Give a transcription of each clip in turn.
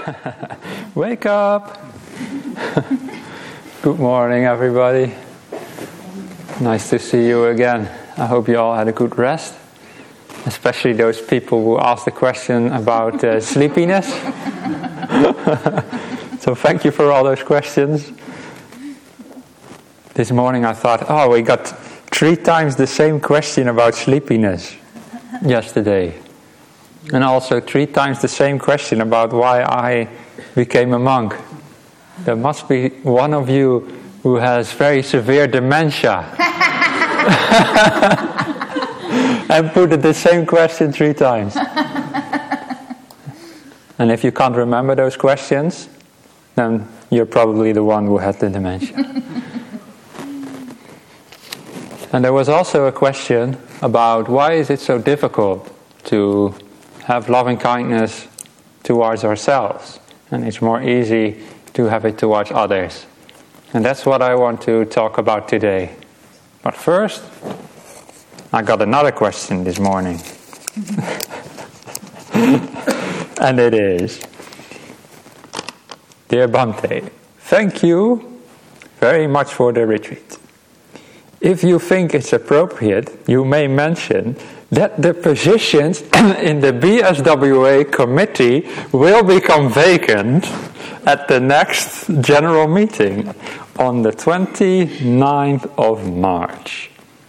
Wake up! Good morning, everybody. Nice to see you again. I hope you all had a good rest, especially those people who asked the question about sleepiness. So thank you for all those questions. This morning I thought, we got 3 times the same question about sleepiness yesterday. And also 3 times the same question about why I became a monk. There must be one of you who has very severe dementia. And put it the same question 3 times. And if you can't remember those questions, then you're probably the one who had the dementia. And there was also a question about why is it so difficult to have loving kindness towards ourselves, and it's more easy to have it towards others. And that's what I want to talk about today. But first, I got another question this morning. And it is, Dear Bhante, thank you very much for the retreat. If you think it's appropriate, you may mention that the positions in the BSWA committee will become vacant at the next general meeting on the 29th of March.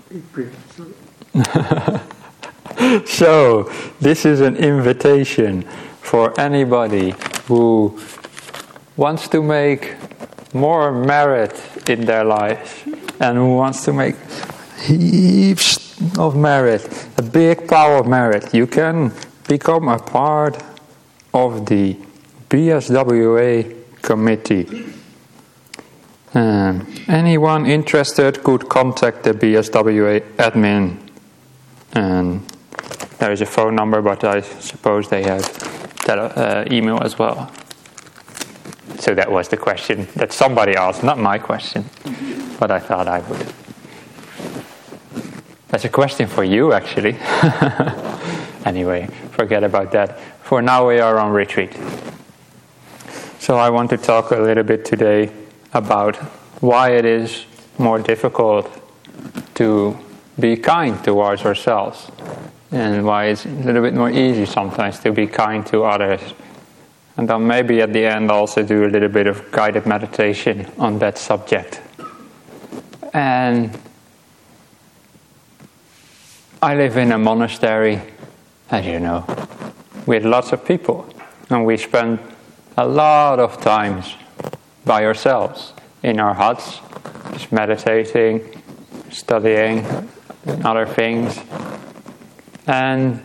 So, this is an invitation for anybody who wants to make more merit in their lives and who wants to make heaps of merit, a big pile of merit. You can become a part of the BSWA committee. Anyone interested could contact the BSWA admin. And there is a phone number, but I suppose they have that email as well. So that was the question that somebody asked, not my question, but I thought I would. That's a question for you, actually. Anyway, forget about that. For now, we are on retreat. So I want to talk a little bit today about why it is more difficult to be kind towards ourselves, and why it's a little bit more easy sometimes to be kind to others. And then maybe at the end also do a little bit of guided meditation on that subject. And I live in a monastery, as you know, with lots of people. And we spend a lot of times by ourselves in our huts, just meditating, studying, and other things. And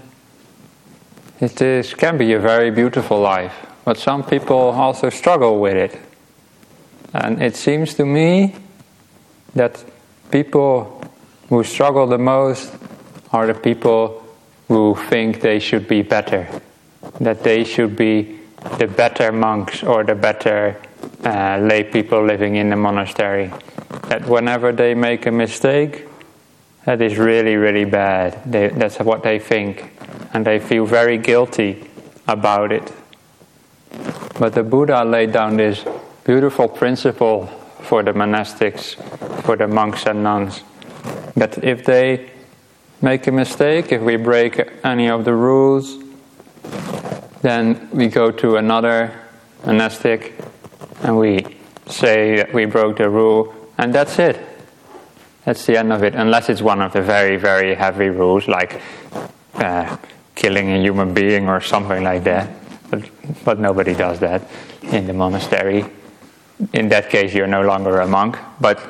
it can be a very beautiful life. But some people also struggle with it. And it seems to me that people who struggle the most are the people who think they should be better. That they should be the better monks or the better lay people living in the monastery. That whenever they make a mistake, that is really, really bad. That's what they think. And they feel very guilty about it. But the Buddha laid down this beautiful principle for the monastics, for the monks and nuns, that if they make a mistake, if we break any of the rules, then we go to another monastic and we say that we broke the rule, and that's it. That's the end of it, unless it's one of the very, very heavy rules, like killing a human being or something like that. But nobody does that in the monastery. In that case, you're no longer a monk. But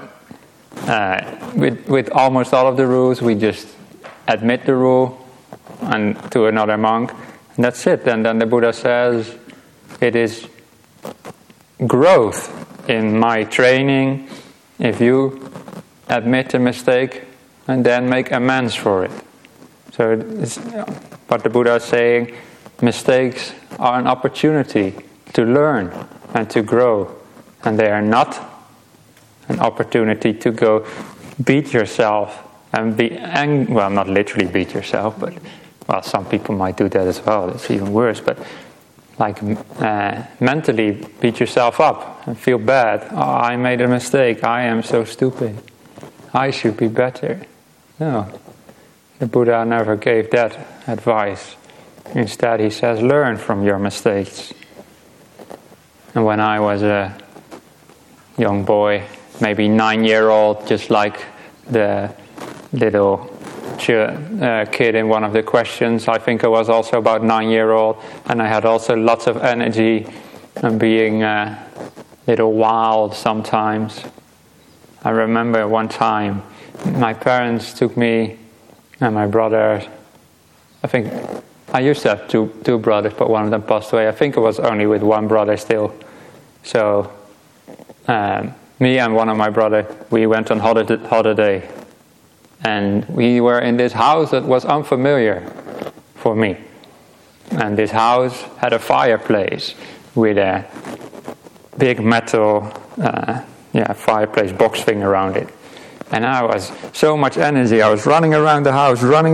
with almost all of the rules, we just admit the rule and to another monk, and that's it. And then the Buddha says, it is growth in my training if you admit a mistake and then make amends for it. So it's what the Buddha is saying, mistakes are an opportunity to learn and to grow, and they are not an opportunity to go beat yourself and be angry. Well, not literally beat yourself, but some people might do that as well. It's even worse. But mentally beat yourself up and feel bad. Oh, I made a mistake. I am so stupid. I should be better. No, the Buddha never gave that advice. Instead, he says, learn from your mistakes. And when I was a young boy, maybe 9-year-old, just like the little kid in one of the questions, I think I was also about 9-year-old, and I had also lots of energy and being a little wild sometimes. I remember one time my parents took me and my brother, I think I used to have two brothers, but one of them passed away. I think it was only with one brother still. So me and one of my brothers, we went on holiday. And we were in this house that was unfamiliar for me. And this house had a fireplace with a big metal fireplace box thing around it. And I was so much energy. I was running around the house, running.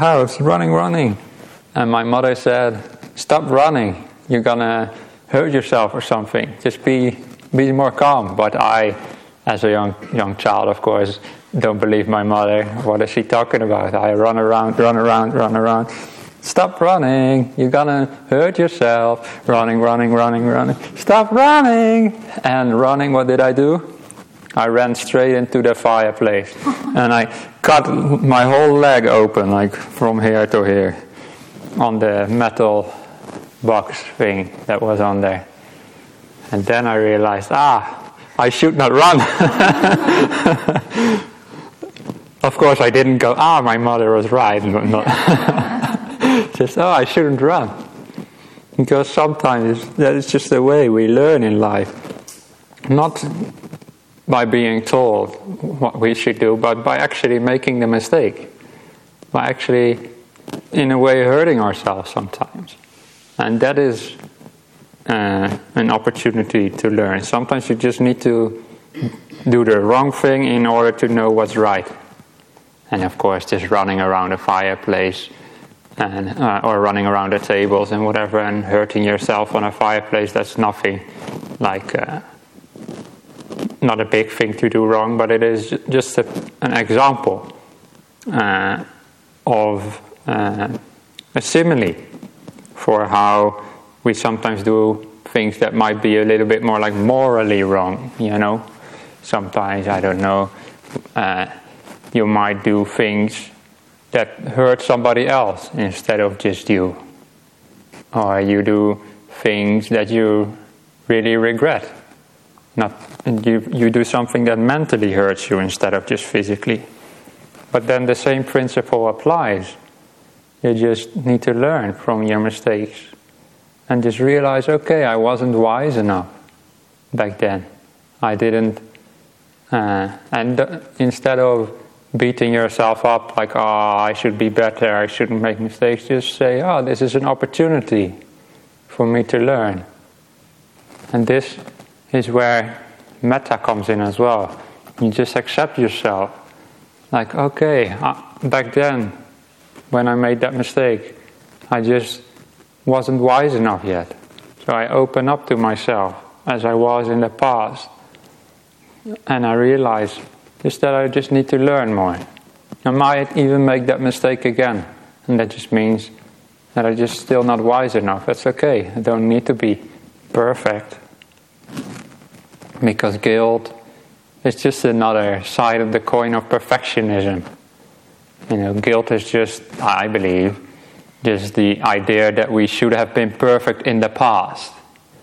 And my mother said, stop running. You're going to hurt yourself or something. Just be more calm. But I, as a young child, of course, don't believe my mother. What is she talking about? I run around. Stop running. You're gonna hurt yourself. Running. Stop running. And running, what did I do? I ran straight into the fireplace. And I cut my whole leg open, like from here to here, on the metal box thing that was on there. And then I realized, I should not run. Of course, I didn't go, my mother was right. Just, I shouldn't run. Because sometimes that is just the way we learn in life. Not by being told what we should do, but by actually making the mistake. By actually, in a way, hurting ourselves sometimes. And that is an opportunity to learn. Sometimes you just need to do the wrong thing in order to know what's right. And of course, just running around a fireplace and or running around the tables and whatever and hurting yourself on a fireplace, that's nothing like not a big thing to do wrong, but it is just an example of a simile for how we sometimes do things that might be a little bit more like morally wrong, Sometimes, I don't know, you might do things that hurt somebody else instead of just you. Or you do things that you really regret. You do something that mentally hurts you instead of just physically. But then the same principle applies. You just need to learn from your mistakes. And just realize, okay, I wasn't wise enough back then. I didn't... instead of beating yourself up like, I should be better, I shouldn't make mistakes, just say, this is an opportunity for me to learn. And this is where metta comes in as well. You just accept yourself. Like, okay, back then, when I made that mistake, I just wasn't wise enough yet. So I open up to myself as I was in the past. And I realize just that I just need to learn more. I might even make that mistake again. And that just means that I'm just still not wise enough. That's okay. I don't need to be perfect. Because guilt is just another side of the coin of perfectionism. Guilt is just, I believe, just the idea that we should have been perfect in the past.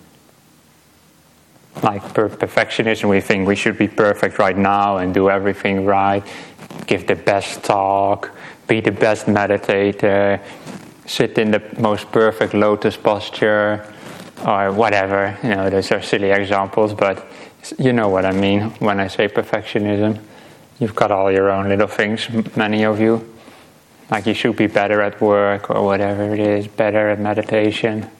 Like perfectionism, we think we should be perfect right now and do everything right, give the best talk, be the best meditator, sit in the most perfect lotus posture, or whatever. Those are silly examples, but you know what I mean when I say perfectionism. You've got all your own little things, many of you. Like you should be better at work or whatever it is, better at meditation.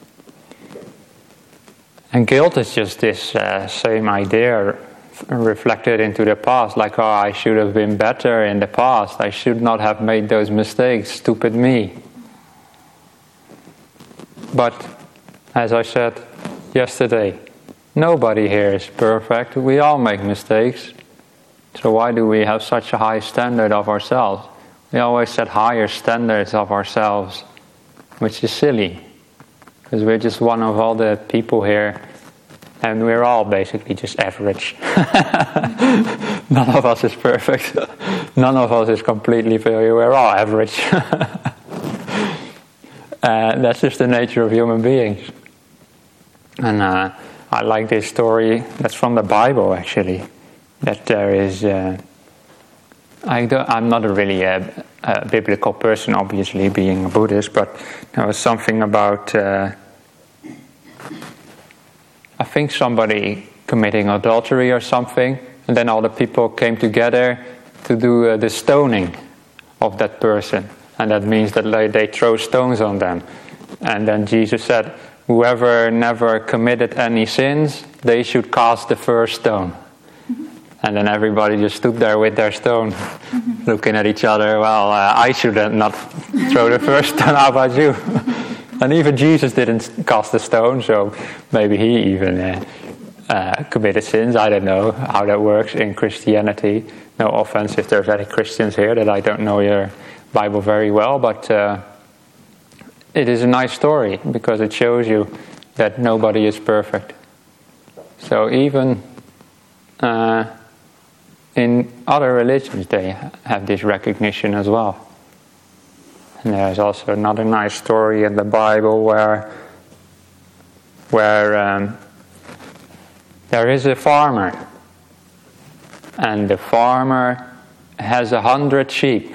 And guilt is just this same idea reflected into the past. Like, I should have been better in the past. I should not have made those mistakes. Stupid me. But As I said yesterday, nobody here is perfect. We all make mistakes. So why do we have such a high standard of ourselves? We always set higher standards of ourselves, which is silly. Because we're just one of all the people here, and we're all basically just average. None of us is perfect. None of us is completely failure. We're all average. That's just the nature of human beings. And I like this story. That's from the Bible, actually. That there is... I'm not really a biblical person, obviously, being a Buddhist, but there was something about... I think somebody committing adultery or something, and then all the people came together to do the stoning of that person. And that means that they throw stones on them. And then Jesus said, whoever never committed any sins, they should cast the first stone. And then everybody just stood there with their stone, looking at each other. Well, I should not throw the first stone. How about you? And even Jesus didn't cast the stone, so maybe he even committed sins. I don't know how that works in Christianity. No offense if there's any Christians here that I don't know your Bible very well, but it is a nice story because it shows you that nobody is perfect. So even in other religions they have this recognition as well. And there's also another nice story in the Bible where there is a farmer, and the farmer has 100 sheep.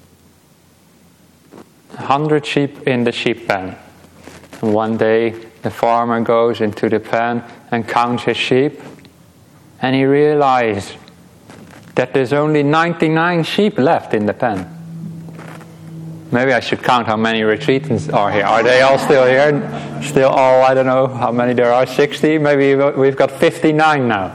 100 sheep in the sheep pen. And one day the farmer goes into the pen and counts his sheep, and he realizes that there's only 99 sheep left in the pen. Maybe I should count how many retreatants are here. Are they all still here? Still all, I don't know how many there are, 60? Maybe we've got 59 now.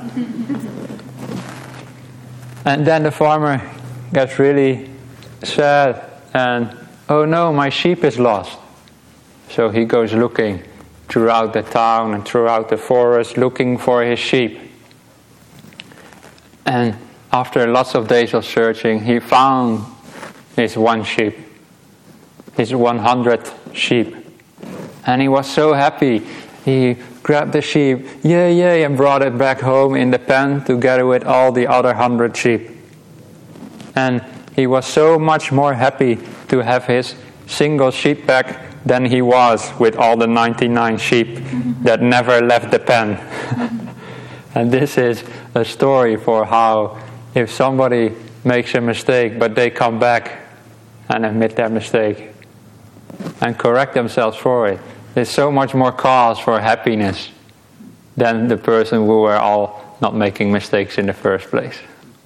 And then the farmer gets really sad and, oh no, my sheep is lost. So he goes looking throughout the town and throughout the forest, looking for his sheep. And after lots of days of searching, he found his one sheep. His 100th sheep. And he was so happy. He grabbed the sheep, yay, and brought it back home in the pen together with all the other 100 sheep. And he was so much more happy to have his single sheep back than he was with all the 99 sheep that never left the pen. And this is a story for how if somebody makes a mistake but they come back and admit their mistake and correct themselves for it, there's so much more cause for happiness than the person who were all not making mistakes in the first place.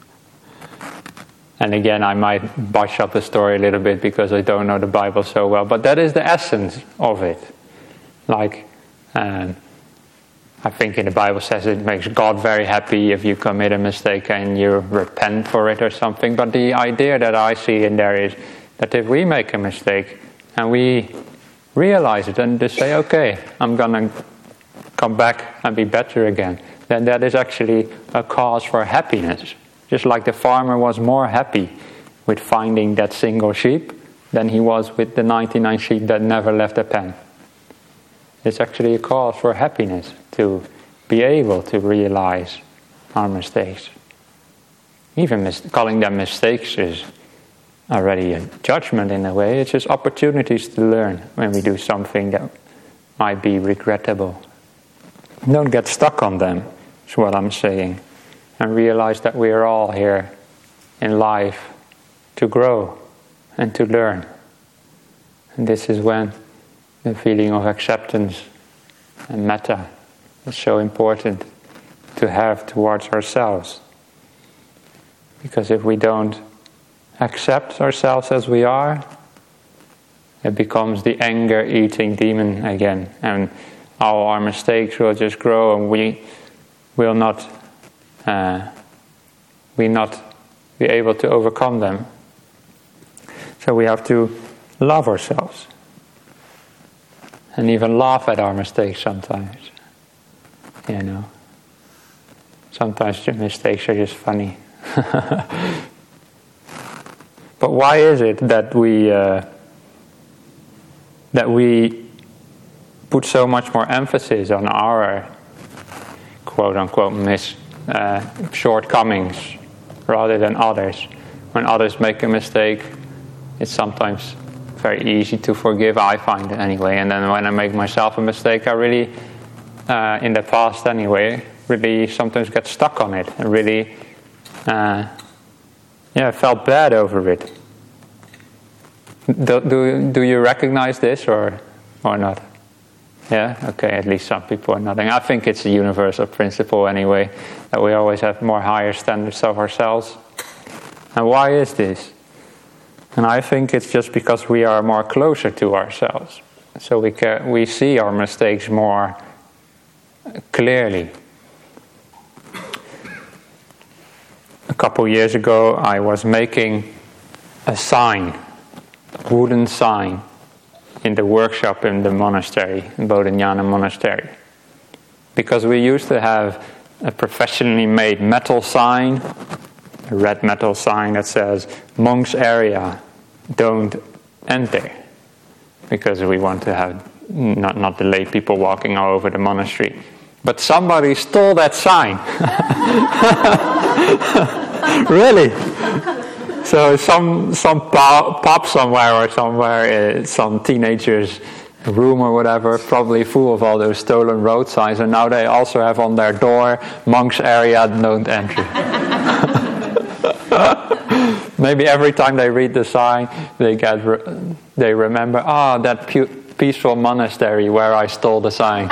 And again, I might botch up the story a little bit because I don't know the Bible so well, but that is the essence of it. Like, I think in the Bible says it makes God very happy if you commit a mistake and you repent for it or something. But the idea that I see in there is that if we make a mistake and we realize it and just say, okay, I'm going to come back and be better again, then that is actually a cause for happiness. Just like the farmer was more happy with finding that single sheep than he was with the 99 sheep that never left the pen. It's actually a cause for happiness to be able to realize our mistakes. Even calling them mistakes is already a judgment in a way. It's just opportunities to learn when we do something that might be regrettable. Don't get stuck on them, is what I'm saying. And realize that we are all here in life to grow and to learn. And this is when the feeling of acceptance and metta is so important to have towards ourselves. Because if we don't accept ourselves as we are, it becomes the anger-eating demon again. And all our mistakes will just grow and we will not be able to overcome them. So we have to love ourselves. and even laugh at our mistakes sometimes. Sometimes the mistakes are just funny. But why is it that we put so much more emphasis on our quote-unquote shortcomings rather than others? When others make a mistake, it's sometimes very easy to forgive, I find it anyway. And then when I make myself a mistake, I really, in the past anyway, really sometimes get stuck on it and really felt bad over it. Do you recognize this or not? Yeah? Okay, at least some people are nodding. I think it's a universal principle anyway, that we always have more higher standards of ourselves. And why is this? And I think it's just because we are more closer to ourselves. So we see our mistakes more clearly. A couple years ago, I was making a sign, a wooden sign, in the workshop in the monastery, in Bodhinyana Monastery. Because we used to have a professionally made metal sign, a red metal sign that says, "Monks area, don't enter." Because we want to have not the lay people walking all over the monastery. But somebody stole that sign. Really? So some pub somewhere, some teenagers' room or whatever, probably full of all those stolen road signs, and now they also have on their door, "Monks area, don't enter." Maybe every time they read the sign, they remember, that peaceful monastery where I stole the sign.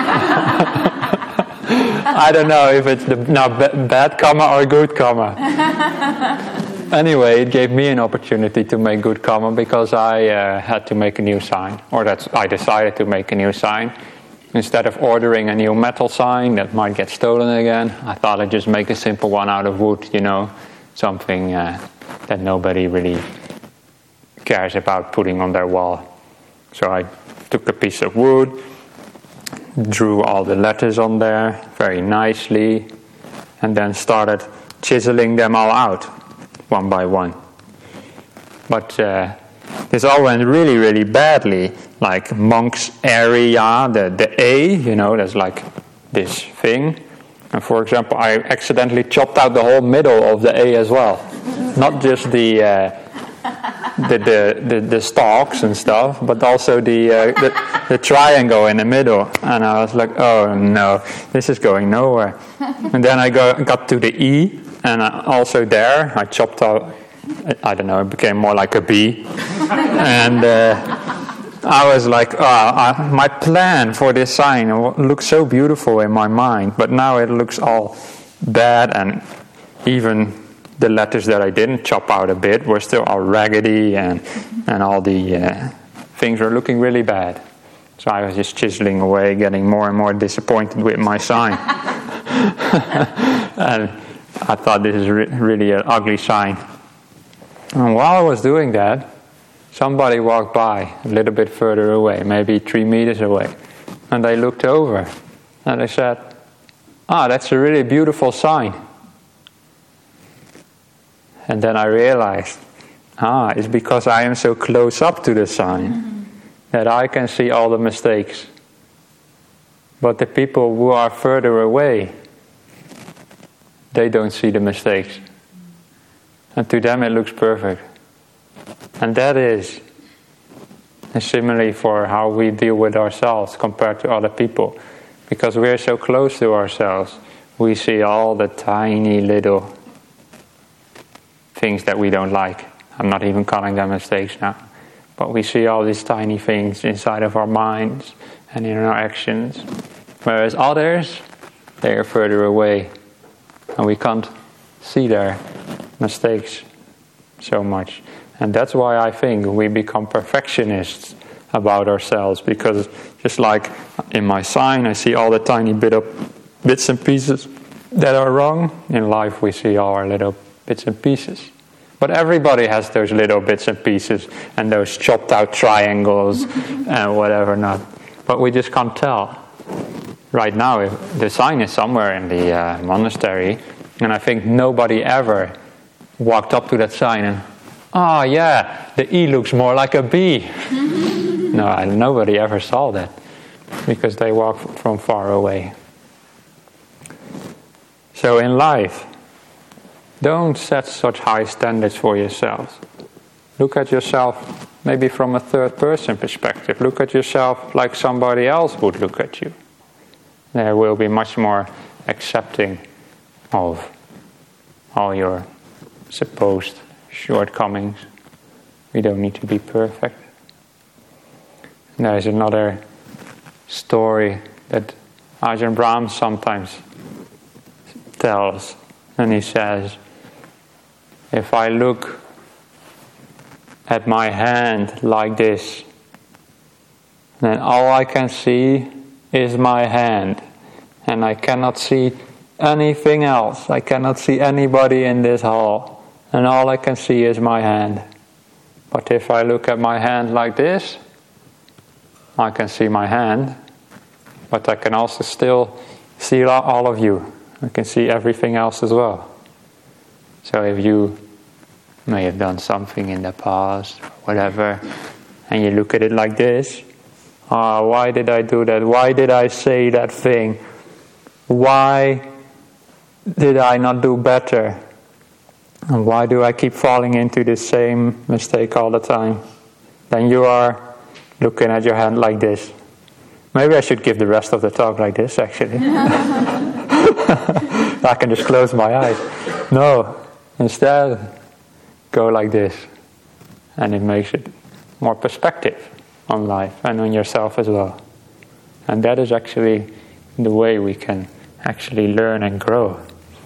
I don't know if it's bad karma or good karma. Anyway, it gave me an opportunity to make good karma because I had to make a new sign, or I decided to make a new sign. Instead of ordering a new metal sign that might get stolen again, I thought I'd just make a simple one out of wood, something that nobody really cares about putting on their wall. So I took a piece of wood, drew all the letters on there very nicely, and then started chiseling them all out, one by one. But this all went really, really badly. Like monks area, the A, there's like this thing. And for example, I accidentally chopped out the whole middle of the A as well. Not just the stalks and stuff, but also the triangle in the middle. And I was like, oh no, this is going nowhere. And then I got to the E, and also there I chopped out, I don't know, it became more like a B. And I was like, my plan for this sign looks so beautiful in my mind, but now it looks all bad, and even the letters that I didn't chop out a bit were still all raggedy, and all the things were looking really bad. So I was just chiseling away, getting more and more disappointed with my sign. And I thought this is really an ugly sign. And while I was doing that, somebody walked by a little bit further away, maybe 3 meters away. And they looked over and they said, that's a really beautiful sign. And then I realized, it's because I am so close up to the sign that I can see all the mistakes. But the people who are further away, they don't see the mistakes. And to them it looks perfect. And that is similarly for how we deal with ourselves compared to other people. Because we're so close to ourselves, we see all the tiny little things that we don't like. I'm not even calling them mistakes now. But we see all these tiny things inside of our minds and in our actions. Whereas others, they are further away. And we can't see their mistakes so much. And that's why I think we become perfectionists about ourselves. Because just like in my sign, I see all the tiny bits and pieces that are wrong. In life we see all our little bits and pieces. But everybody has those little bits and pieces and those chopped out triangles and whatever not. but we just can't tell. Right now, if the sign is somewhere in the monastery, and I think nobody ever walked up to that sign and, oh yeah, the E looks more like a B. No, nobody ever saw that, because they walk from far away. So in life, don't set such high standards for yourselves. Look at yourself maybe from a third person perspective. Look at yourself like somebody else would look at you. They will be much more accepting of all your supposed shortcomings. We don't need to be perfect. There's another story that Ajahn Brahm sometimes tells, and he says, if I look at my hand like this, then all I can see is my hand, and I cannot see anything else. I cannot see anybody in this hall, and all I can see is my hand. But if I look at my hand like this, I can see my hand, but I can also still see all of you. I can see everything else as well. So if you may have done something in the past, whatever, and you look at it like this, why did I do that? Why did I say that thing? Why did I not do better? And why do I keep falling into the same mistake all the time? Then you are looking at your hand like this. Maybe I should give the rest of the talk like this, actually. I can just close my eyes. No, instead, go like this. And it makes it more perspective on life and on yourself as well. And that is actually the way we can actually learn and grow.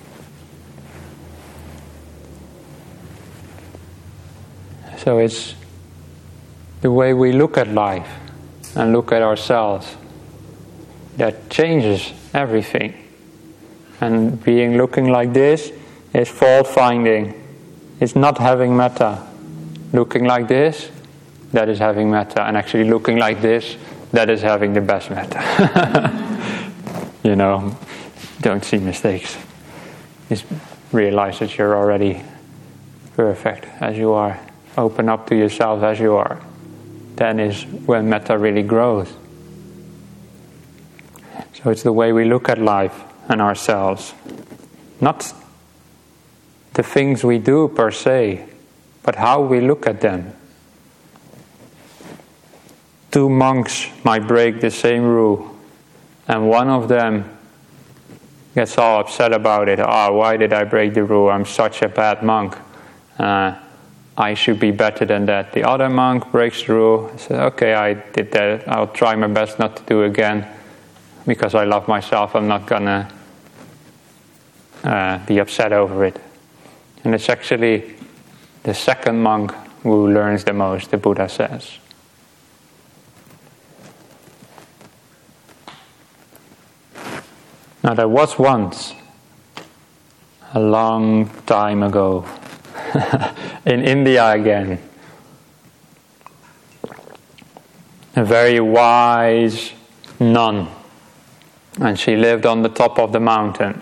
So it's the way we look at life and look at ourselves that changes everything. And looking like this is fault finding. It's not having metta. Looking like this, that is having metta. And actually looking like this, that is having the best metta. Don't see mistakes. Just realize that you're already perfect as you are. Open up to yourself as you are. Then is when metta really grows. So it's the way we look at life and ourselves. Not the things we do per se, but how we look at them. Two monks might break the same rule, and one of them gets all upset about it. Why did I break the rule? I'm such a bad monk. I should be better than that. The other monk breaks the rule. I said, okay, I did that. I'll try my best not to do it again. Because I love myself, I'm not gonna be upset over it. And it's actually the second monk who learns the most, the Buddha says. Now there was once, a long time ago, in India again, a very wise nun, and she lived on the top of the mountain.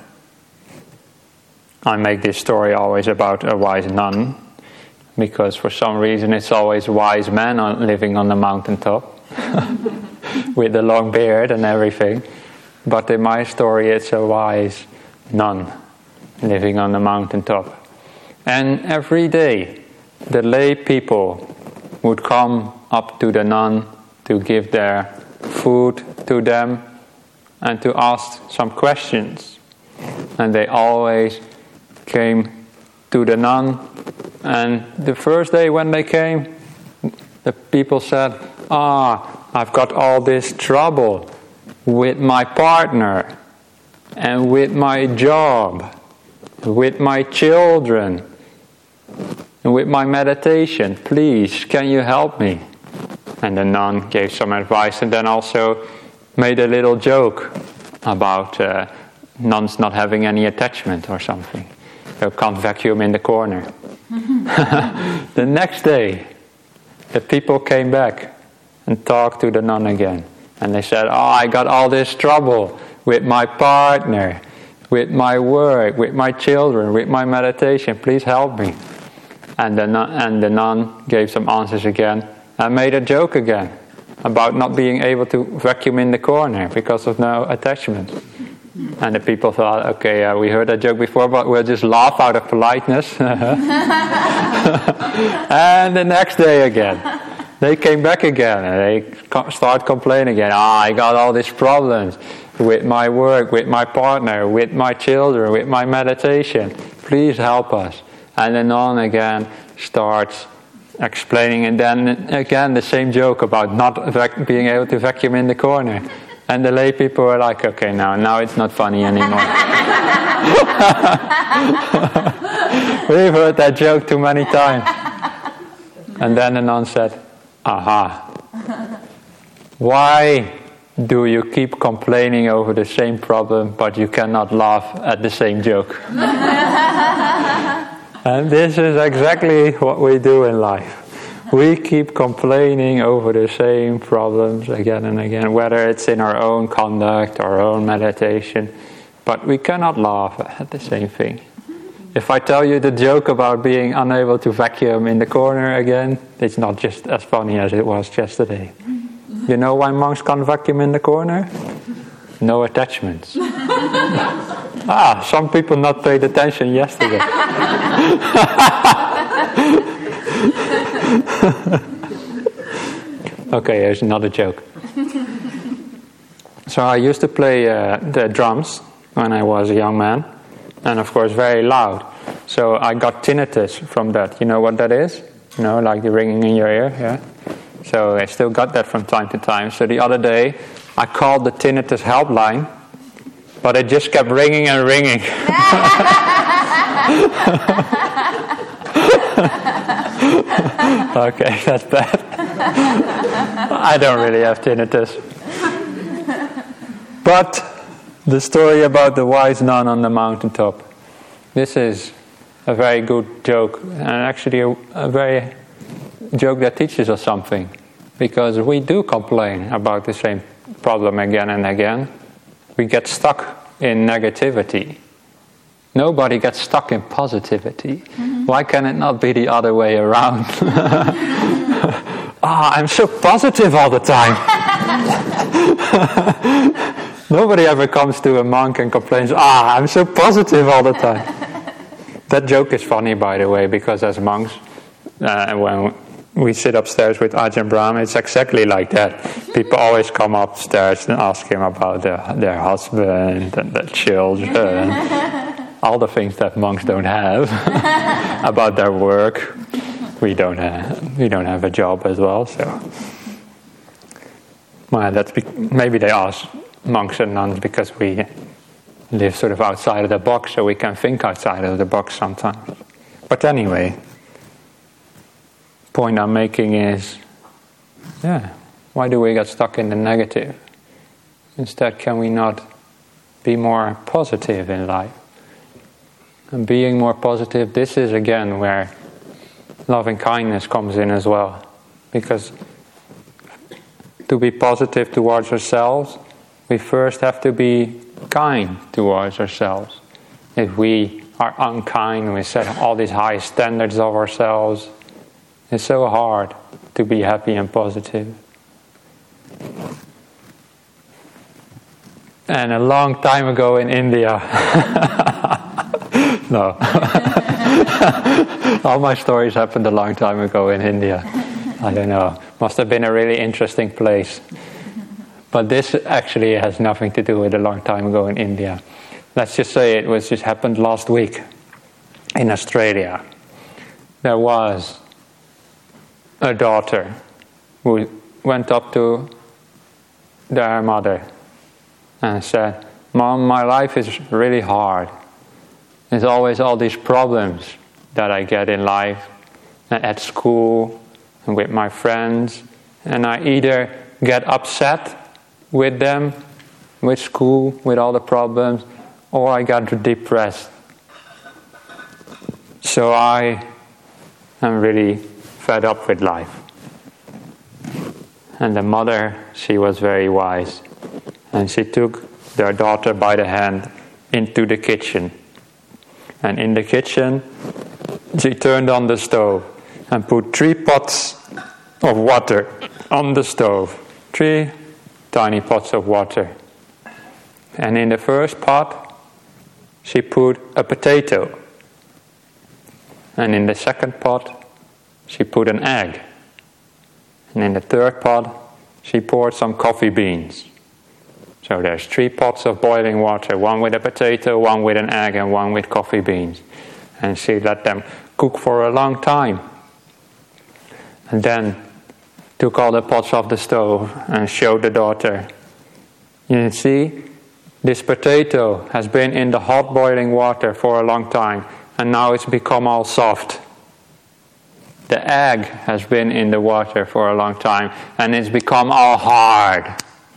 I make this story always about a wise nun, because for some reason it's always wise men living on the mountaintop, with the long beard and everything. But in my story it's a wise nun living on the mountaintop. And every day the lay people would come up to the nun to give their food to them and to ask some questions. And they always came to the nun, and the first day when they came, the people said, I've got all this trouble with my partner and with my job, with my children, and with my meditation. Please, can you help me? And the nun gave some advice, and then also made a little joke about nuns not having any attachment or something. So can't vacuum in the corner. The next day, the people came back and talked to the nun again. And they said, I got all this trouble with my partner, with my work, with my children, with my meditation. Please help me. And the nun gave some answers again and made a joke again about not being able to vacuum in the corner because of no attachment. And the people thought, okay, we heard that joke before, but we'll just laugh out of politeness. And the next day again, they came back again and they start complaining again. I got all these problems with my work, with my partner, with my children, with my meditation. Please help us. And the nun again starts explaining, and then again the same joke about not being able to vacuum in the corner. And the lay people were like, okay, now it's not funny anymore. We've heard that joke too many times. And then the nun said, aha. Why do you keep complaining over the same problem, but you cannot laugh at the same joke? And this is exactly what we do in life. We keep complaining over the same problems again and again, whether it's in our own conduct, our own meditation, but we cannot laugh at the same thing. If I tell you the joke about being unable to vacuum in the corner again, it's not just as funny as it was yesterday. You know why monks can't vacuum in the corner? No attachments. Some people not paid attention yesterday. Okay, here's another joke. So I used to play the drums when I was a young man, and of course very loud. So I got tinnitus from that. You know what that is? You know, like the ringing in your ear, yeah? So I still got that from time to time. So the other day I called the tinnitus helpline, but it just kept ringing and ringing. Okay, that's bad. I don't really have tinnitus. But the story about the wise nun on the mountaintop. This is a very good joke, and actually a very joke that teaches us something. Because we do complain about the same problem again and again. We get stuck in negativity. Nobody gets stuck in positivity. Mm-hmm. Why can it not be the other way around? I'm so positive all the time. Nobody ever comes to a monk and complains, I'm so positive all the time. That joke is funny, by the way, because as monks, when we sit upstairs with Ajahn Brahm, it's exactly like that. People always come upstairs and ask him about their husband and their children. All the things that monks don't have. About their work. We don't have a job as well, so. Well, maybe they ask monks and nuns because we live sort of outside of the box, so we can think outside of the box sometimes. But anyway, point I'm making is, why do we get stuck in the negative? Instead, can we not be more positive in life? And being more positive, this is again where loving kindness comes in as well. Because to be positive towards ourselves, we first have to be kind towards ourselves. If we are unkind, we set all these high standards of ourselves, it's so hard to be happy and positive. And a long time ago in India, no, all my stories happened a long time ago in India. I don't know, must have been a really interesting place. But this actually has nothing to do with a long time ago in India. Let's just say it just happened last week in Australia. There was a daughter who went up to their mother and said, "Mom, my life is really hard. There's always all these problems that I get in life, at school, and with my friends, and I either get upset with them, with school, with all the problems, or I got depressed. So I am really fed up with life." And the mother, she was very wise. And she took their daughter by the hand into the kitchen. And in the kitchen, she turned on the stove and put 3 pots of water on the stove. 3 tiny pots of water. And in the first pot, she put a potato. And in the second pot, she put an egg. And in the third pot, she poured some coffee beans. So there's 3 pots of boiling water, 1 with a potato, 1 with an egg, and 1 with coffee beans. And she let them cook for a long time. And then took all the pots off the stove and showed the daughter, you see, this potato has been in the hot boiling water for a long time, and now it's become all soft. The egg has been in the water for a long time, and it's become all hard.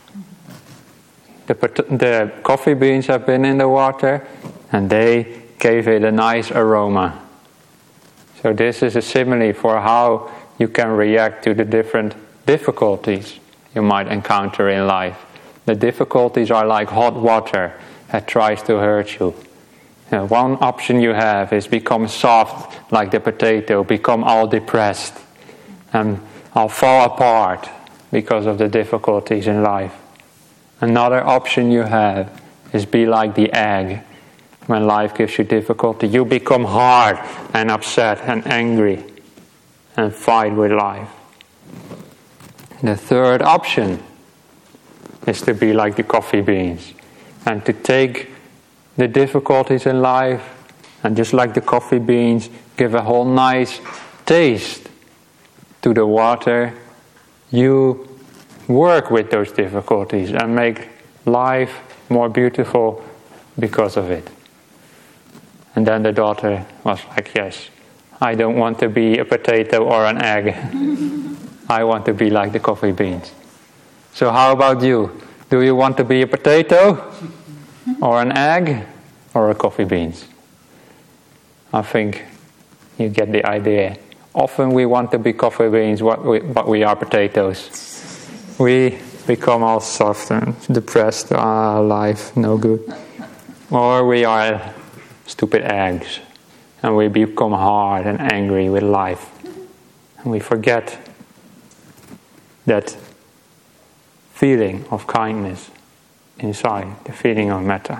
The coffee beans have been in the water, and they gave it a nice aroma. So this is a simile for how you can react to the different difficulties you might encounter in life. The difficulties are like hot water that tries to hurt you. One option you have is become soft like the potato, become all depressed, and all fall apart because of the difficulties in life. Another option you have is be like the egg. When life gives you difficulty, you become hard and upset and angry and fight with life. The third option is to be like the coffee beans and to take the difficulties in life and just like the coffee beans, give a whole nice taste to the water. You work with those difficulties and make life more beautiful because of it. And then the daughter was like, yes, I don't want to be a potato or an egg. I want to be like the coffee beans. So how about you? Do you want to be a potato or an egg or a coffee beans? I think you get the idea. Often we want to be coffee beans, but we are potatoes. We become all soft and depressed. Life, no good. Or we are stupid eggs, and we become hard and angry with life. And we forget that feeling of kindness inside, the feeling of metta.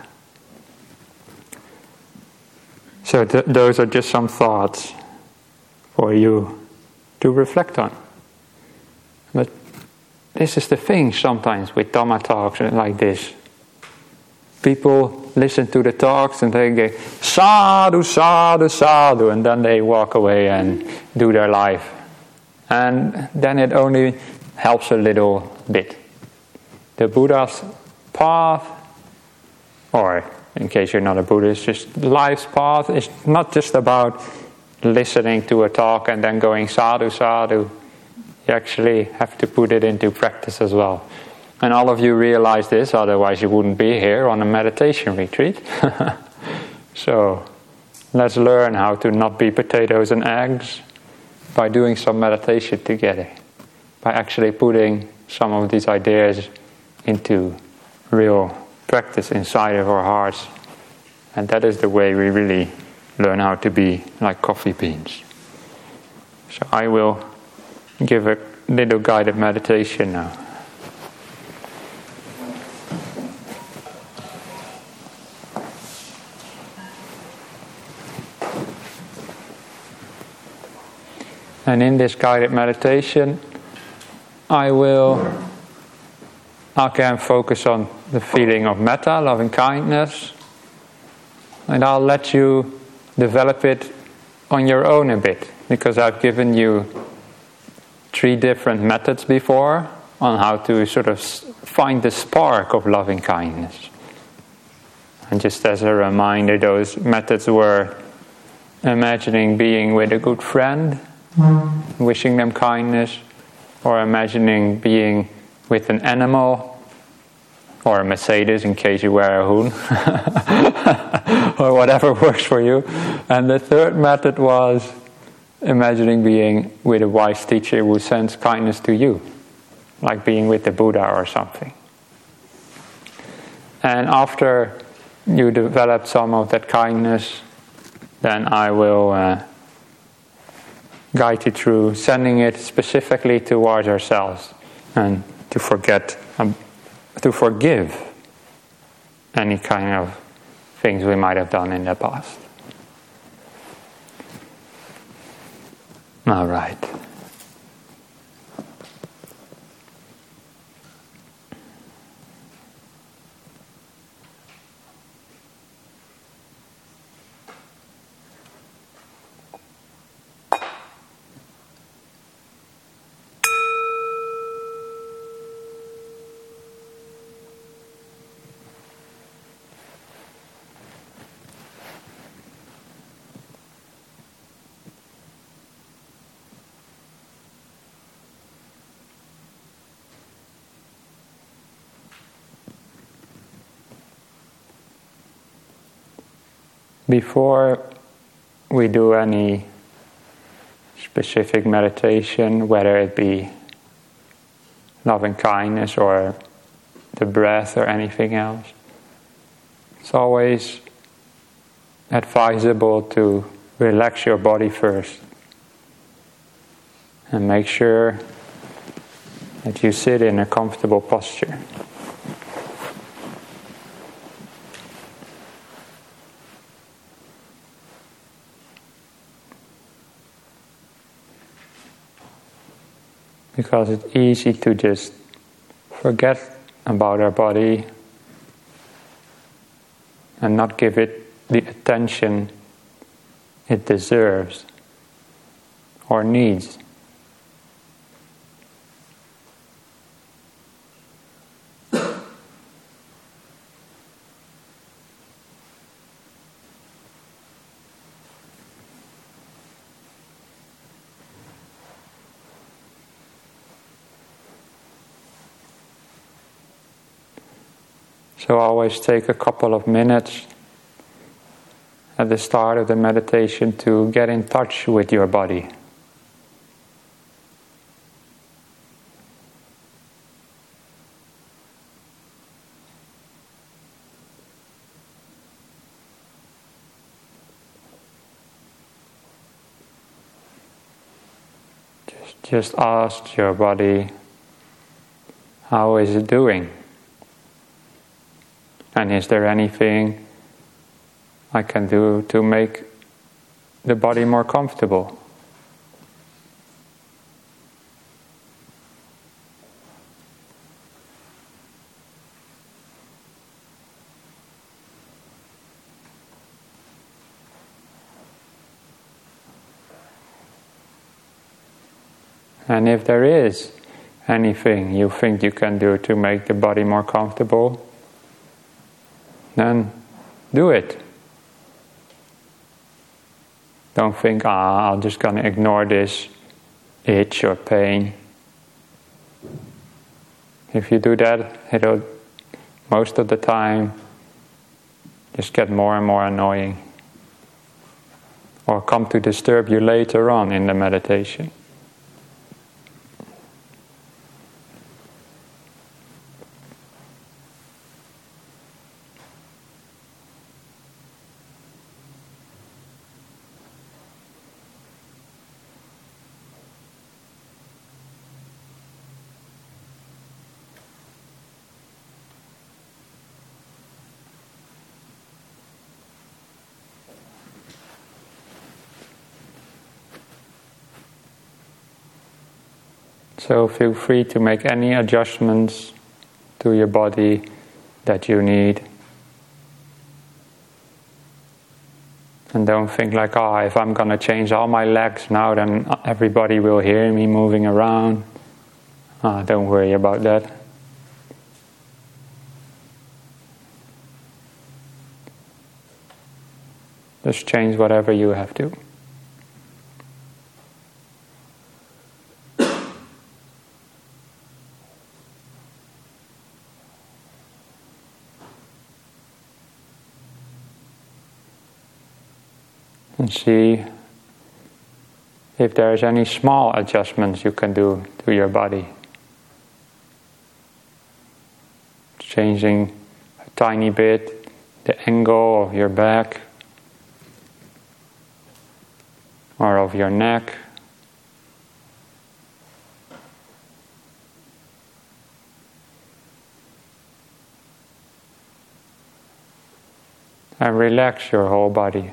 So those are just some thoughts for you to reflect on. But this is the thing sometimes with Dhamma talks like this. People listen to the talks and they go, sadhu, sadhu, sadhu, and then they walk away and do their life. And then it only helps a little bit. The Buddha's path, or in case you're not a Buddhist, just life's path is not just about listening to a talk and then going sadhu, sadhu. You actually have to put it into practice as well. And all of you realize this, otherwise you wouldn't be here on a meditation retreat. So let's learn how to not be potatoes and eggs by doing some meditation together. By actually putting some of these ideas into real practice inside of our hearts. And that is the way we really learn how to be like coffee beans. So I will give a little guided meditation now. And in this guided meditation, I will again focus on the feeling of metta, loving kindness, and I'll let you develop it on your own a bit, because I've given you 3 different methods before on how to sort of find the spark of loving kindness. And just as a reminder, those methods were imagining being with a good friend, wishing them kindness, or imagining being with an animal, or a Mercedes in case you wear a hoon, or whatever works for you. And the third method was imagining being with a wise teacher who sends kindness to you. like being with the Buddha or something. And after you develop some of that kindness, then I will guide you through sending it specifically towards ourselves and to forgive any kind of things we might have done in the past. All right. Before we do any specific meditation, whether it be loving kindness or the breath or anything else, it's always advisable to relax your body first and make sure that you sit in a comfortable posture. Because it's easy to just forget about our body and not give it the attention it deserves or needs. So always take a couple of minutes at the start of the meditation to get in touch with your body. Just ask your body, how is it doing? And is there anything I can do to make the body more comfortable? And if there is anything you think you can do to make the body more comfortable, then do it. Don't think, I'm just going to ignore this itch or pain. If you do that, it'll most of the time just get more and more annoying, or come to disturb you later on in the meditation. So feel free to make any adjustments to your body that you need. And don't think like, if I'm going to change all my legs now, then everybody will hear me moving around. Don't worry about that. Just change whatever you have to. And see if there's any small adjustments you can do to your body. changing a tiny bit the angle of your back or of your neck. And relax your whole body.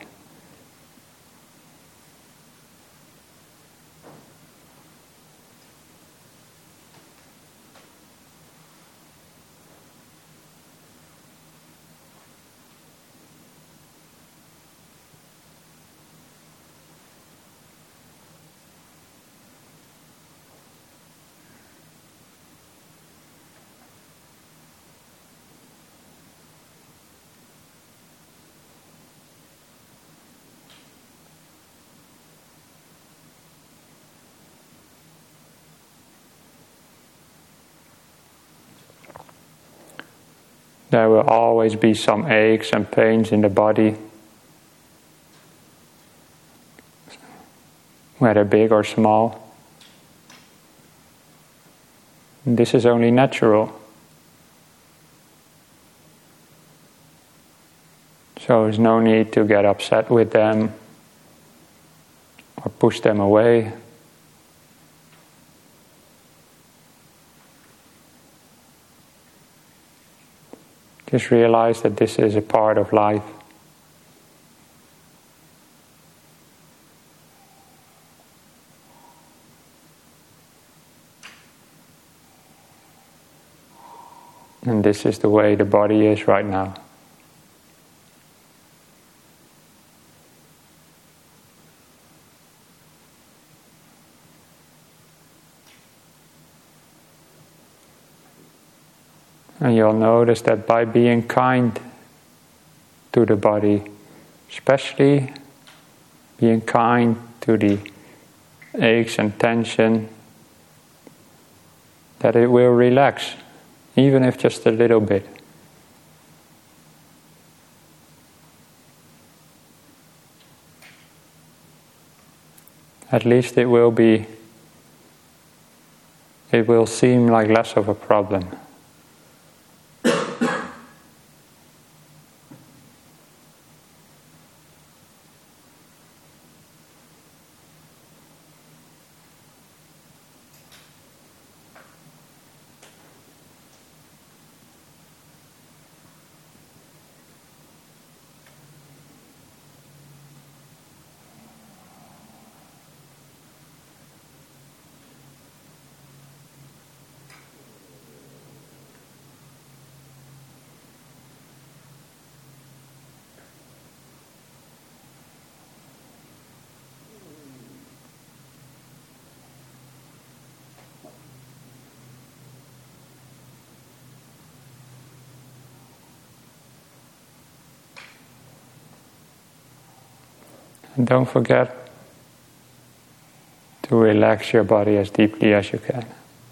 There will always be some aches and pains in the body, whether big or small. This is only natural. So there's no need to get upset with them or push them away. Just realize that this is a part of life. And this is the way the body is right now. And you'll notice that by being kind to the body, especially being kind to the aches and tension, that it will relax, even if just a little bit. At least it will seem like less of a problem. And don't forget to relax your body as deeply as you can.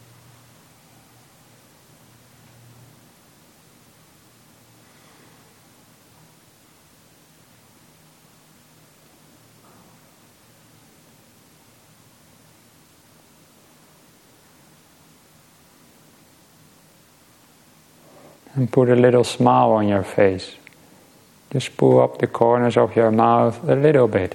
And put a little smile on your face. Just pull up the corners of your mouth a little bit.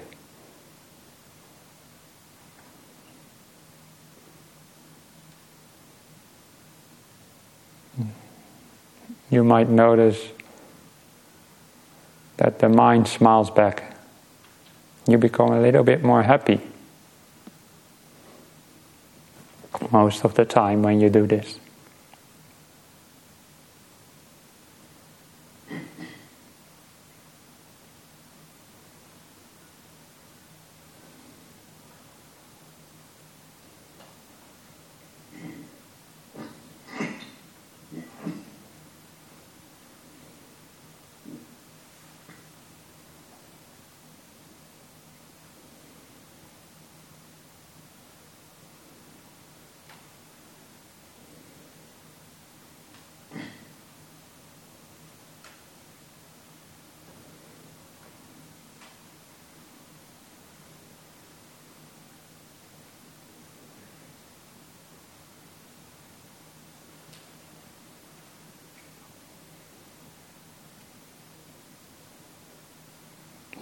You might notice that the mind smiles back. You become a little bit more happy most of the time when you do this.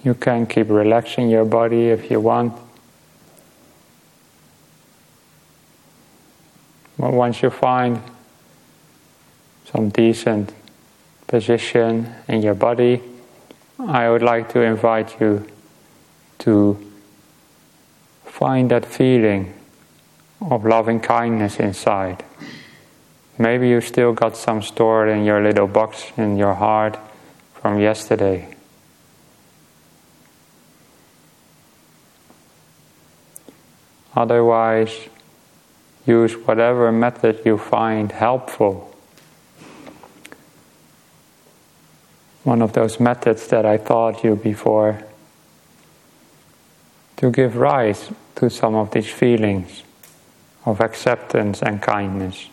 You can keep relaxing your body if you want. But once you find some decent position in your body, I would like to invite you to find that feeling of loving kindness inside. Maybe you still got some stored in your little box in your heart from yesterday. Otherwise, use whatever method you find helpful. One of those methods that I taught you before, to give rise to some of these feelings of acceptance and kindness.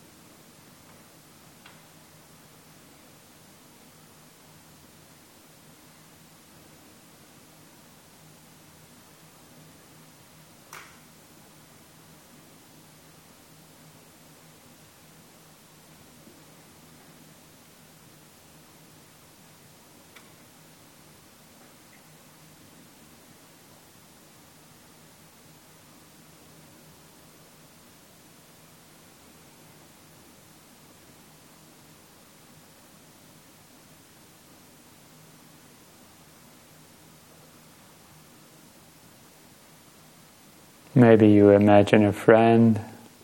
Maybe you imagine a friend,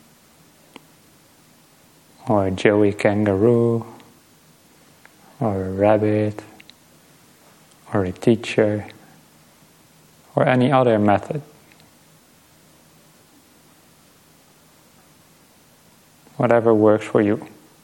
or a Joey kangaroo, or a rabbit, or a teacher, or any other method. Whatever works for you.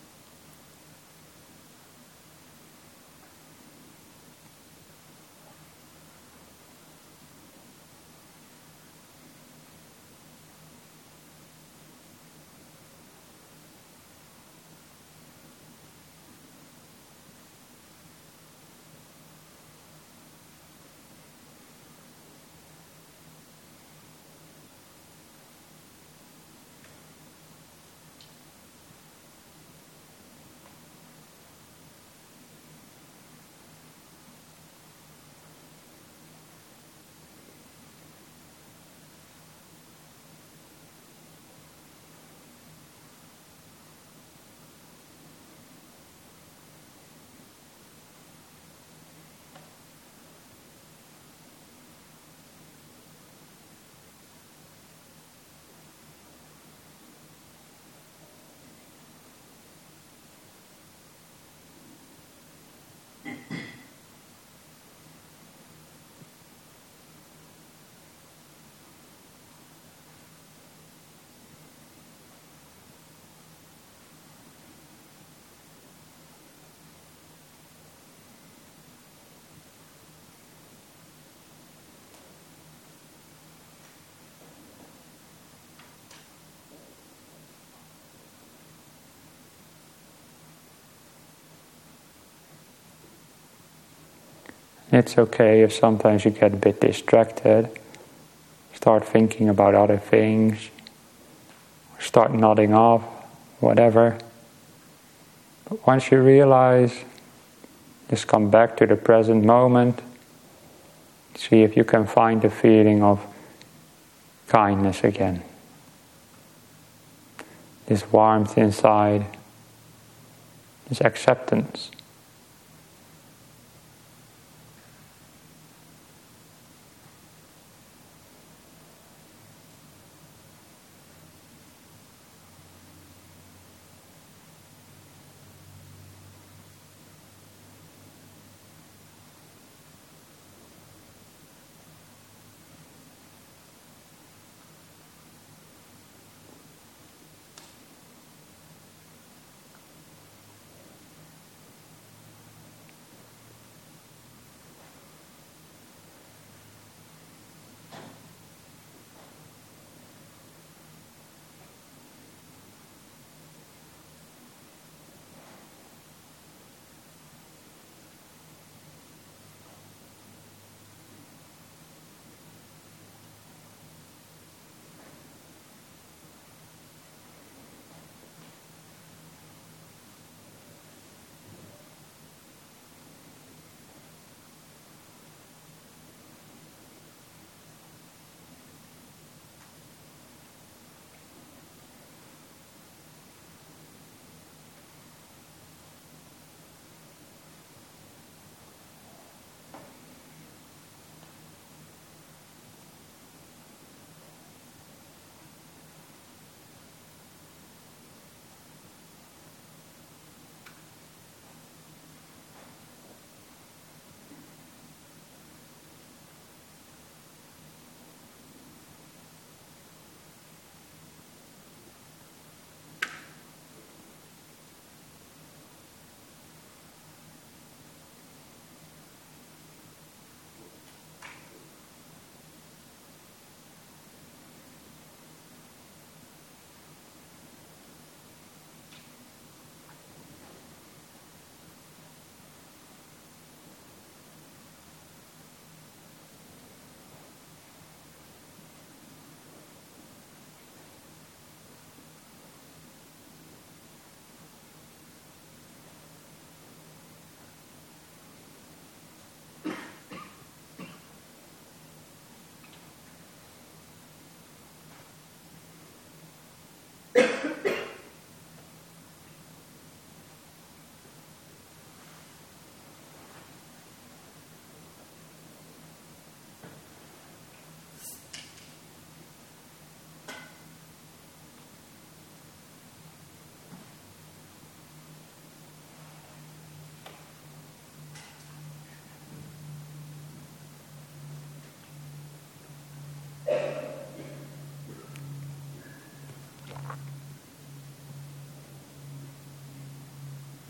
It's okay if sometimes you get a bit distracted, start thinking about other things, start nodding off, whatever. But once you realize, just come back to the present moment, see if you can find the feeling of kindness again. This warmth inside, this acceptance.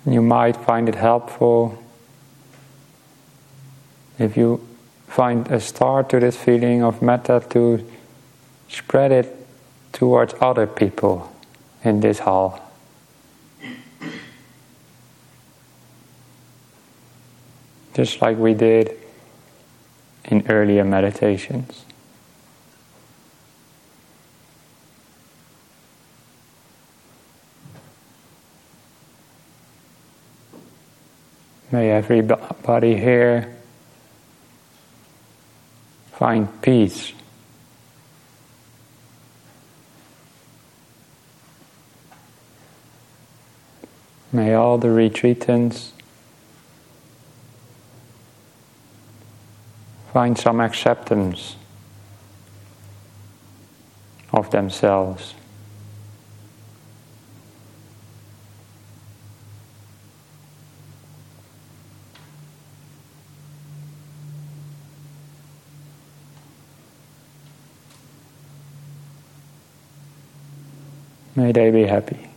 You might find it helpful if you find a start to this feeling of metta to spread it towards other people in this hall. Just like we did in earlier meditations. May everybody here find peace. May all the retreatants find some acceptance of themselves. May they be happy.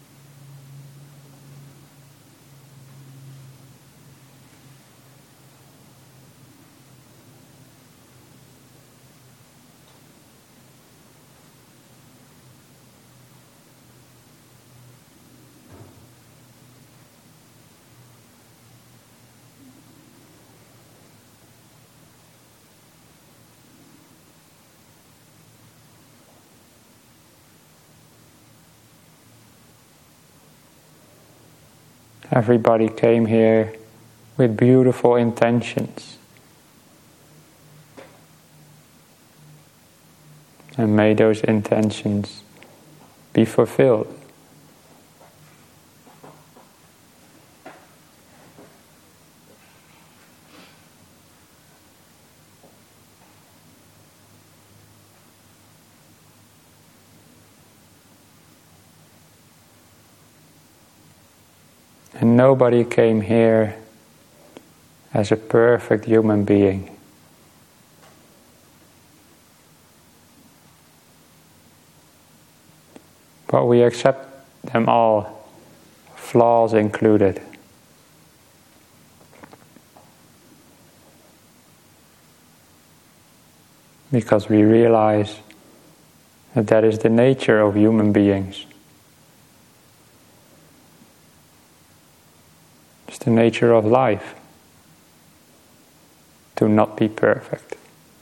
Everybody came here with beautiful intentions. And may those intentions be fulfilled. And nobody came here as a perfect human being. But we accept them all, flaws included. Because we realize that that is the nature of human beings. It's the nature of life to not be perfect.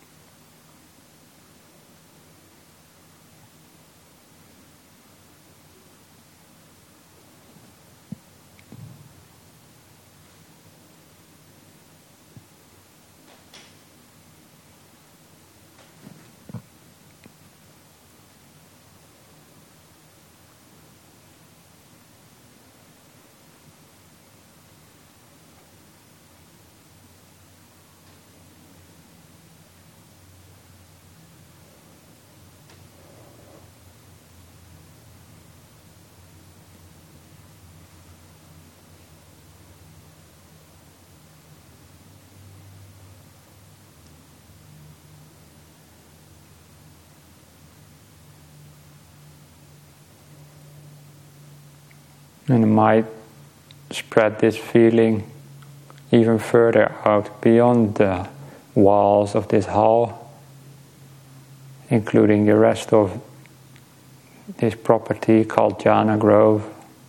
And it might spread this feeling even further out beyond the walls of this hall, including the rest of this property called Jhana Grove,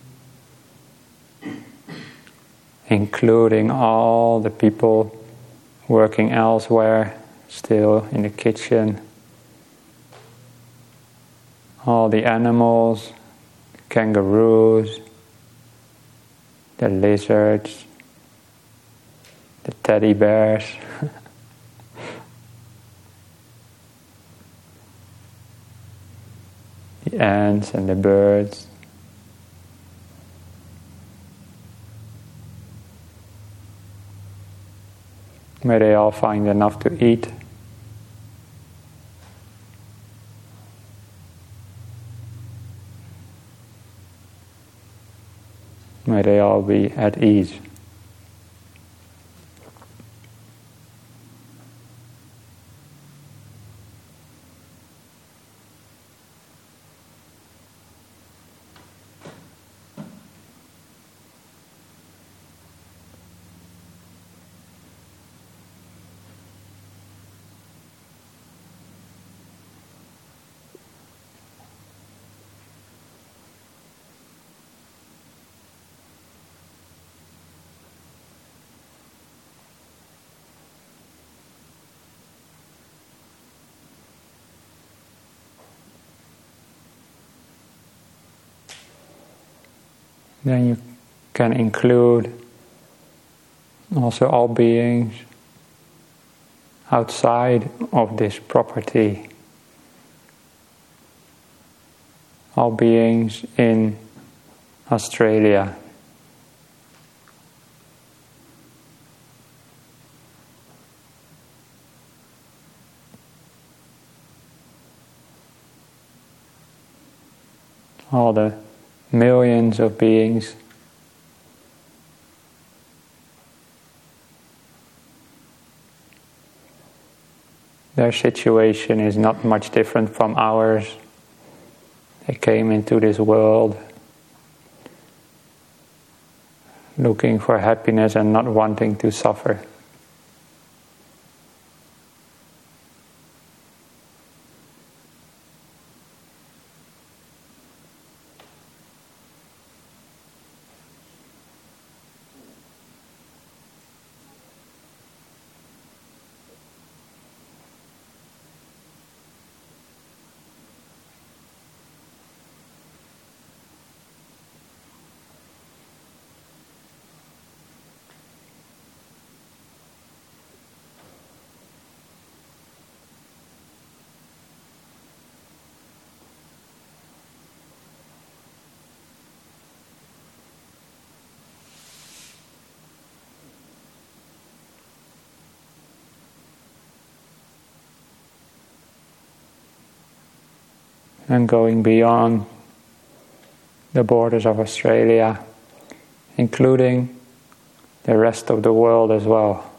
including all the people working elsewhere, still in the kitchen, all the animals, kangaroos, the lizards, the teddy bears, the ants and the birds. May they all find enough to eat. May they all be at ease. Then you can include also all beings outside of this property, all beings in Australia. All the millions of beings their situation is not much different from ours. They came into this world looking for happiness and not wanting to suffer. And going beyond the borders of Australia, including the rest of the world as well.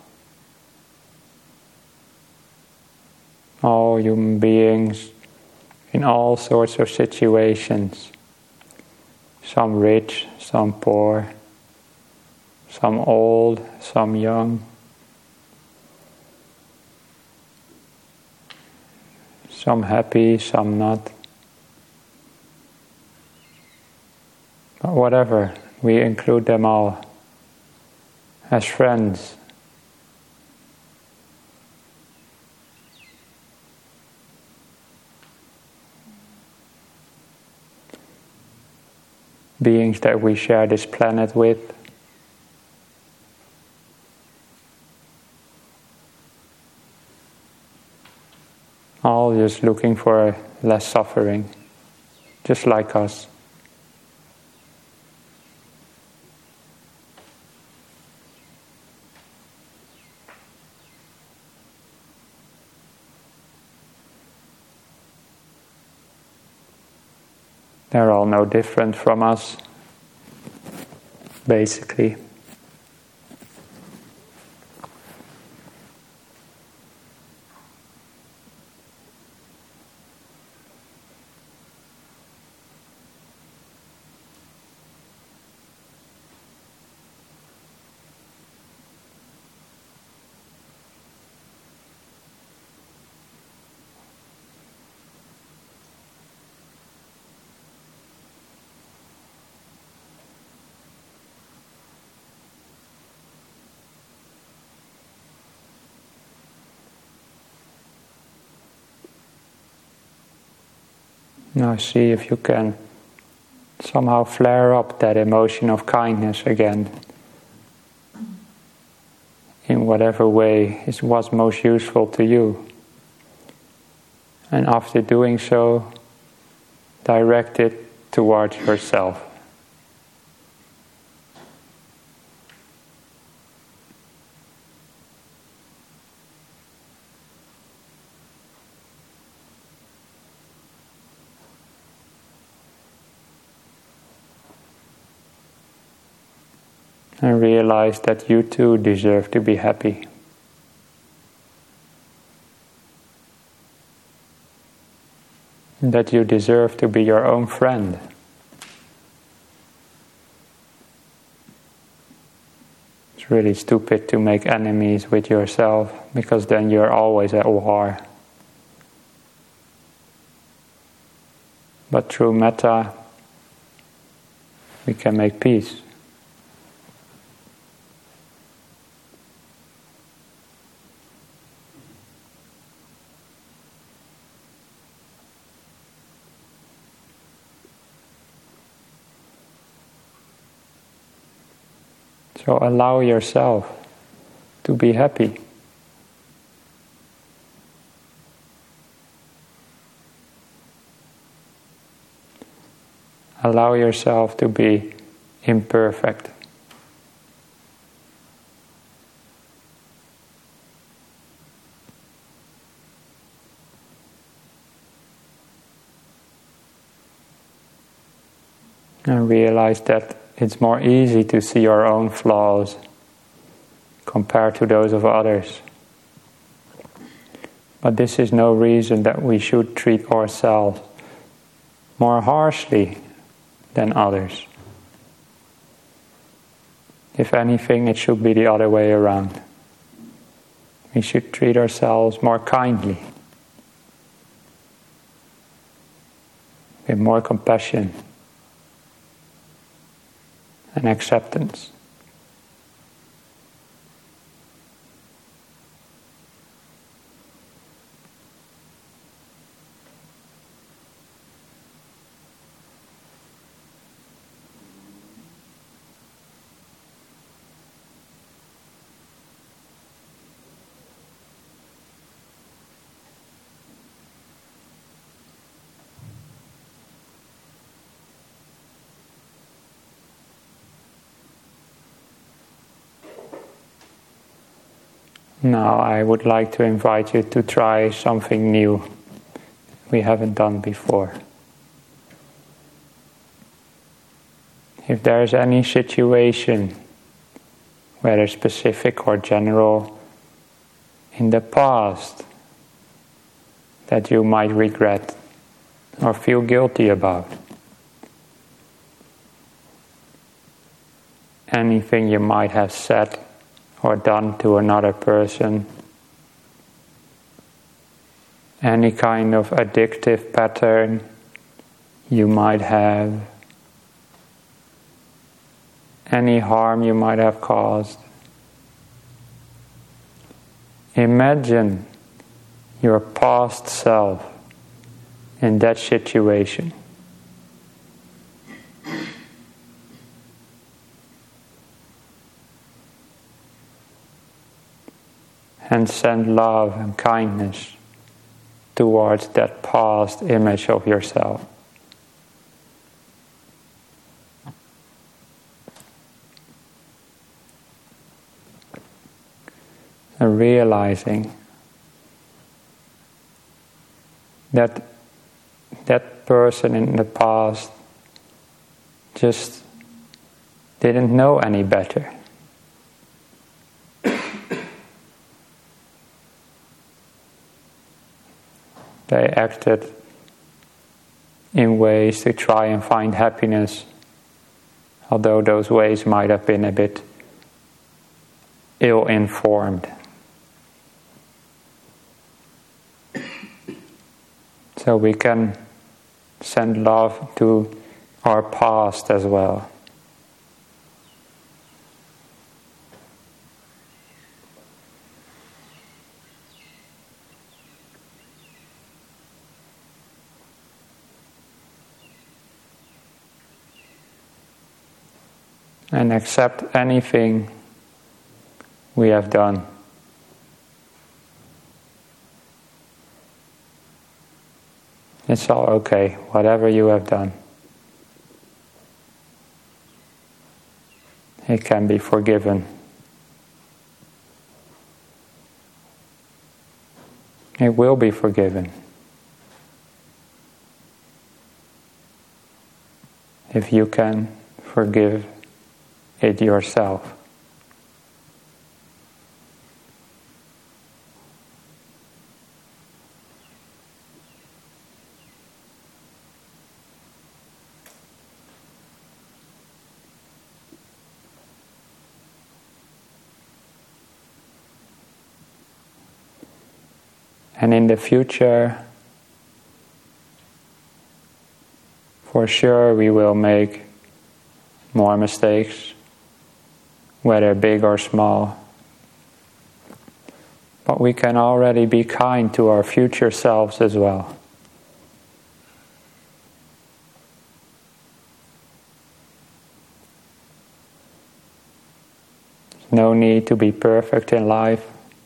All human beings in all sorts of situations, some rich, some poor, some old, some young, some happy, some not. But whatever, we include them all as friends. Beings that we share this planet with. All just looking for less suffering, just like us. They're all no different from us, basically. Now see if you can somehow flare up that emotion of kindness again in whatever way was most useful to you. And after doing so, direct it towards yourself. And realize that you too deserve to be happy. That you deserve to be your own friend. It's really stupid to make enemies with yourself, because then you're always at war. But through metta, we can make peace. So allow yourself to be happy. Allow yourself to be imperfect. And realize that it's more easy to see our own flaws compared to those of others. But this is no reason that we should treat ourselves more harshly than others. If anything, it should be the other way around. We should treat ourselves more kindly, with more compassion and acceptance. Now I would like to invite you to try something new we haven't done before. If there is any situation, whether specific or general, in the past that you might regret or feel guilty about, anything you might have said or done to another person, any kind of addictive pattern you might have, any harm you might have caused. Imagine your past self in that situation. And send love and kindness towards that past image of yourself. And realizing that that person in the past just didn't know any better. They acted in ways to try and find happiness, although those ways might have been a bit ill-informed. So we can send love to our past as well. And accept anything we have done. It's all okay, whatever you have done. It can be forgiven. It will be forgiven. If you can forgive it yourself. And in the future, for sure we will make more mistakes, whether big or small. But we can already be kind to our future selves as well. no need to be perfect in life.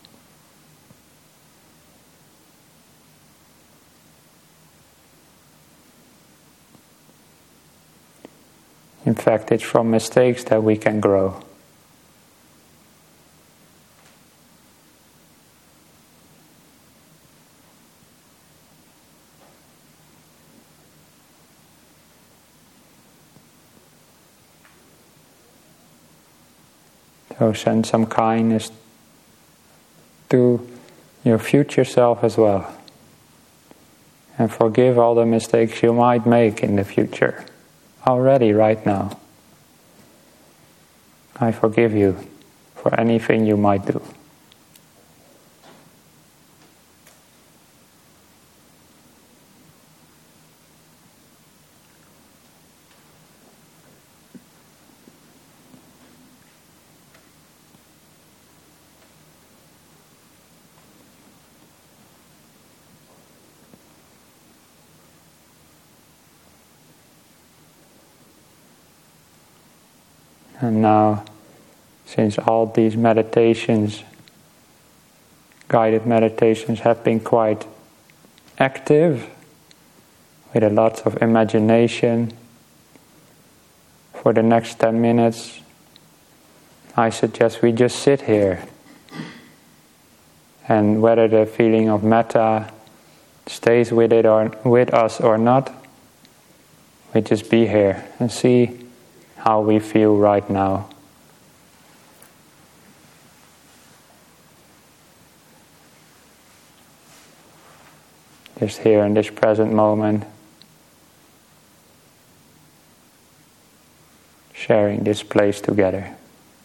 In fact, it's from mistakes that we can grow. So send some kindness to your future self as well. And forgive all the mistakes you might make in the future. Already, right now. I forgive you for anything you might do. And now, since all these meditations, guided meditations, have been quite active, with a lot of imagination, for the next 10 minutes, I suggest we just sit here. And whether the feeling of metta stays with us or not, we just be here and see how we feel right now. Just here in this present moment, sharing this place together.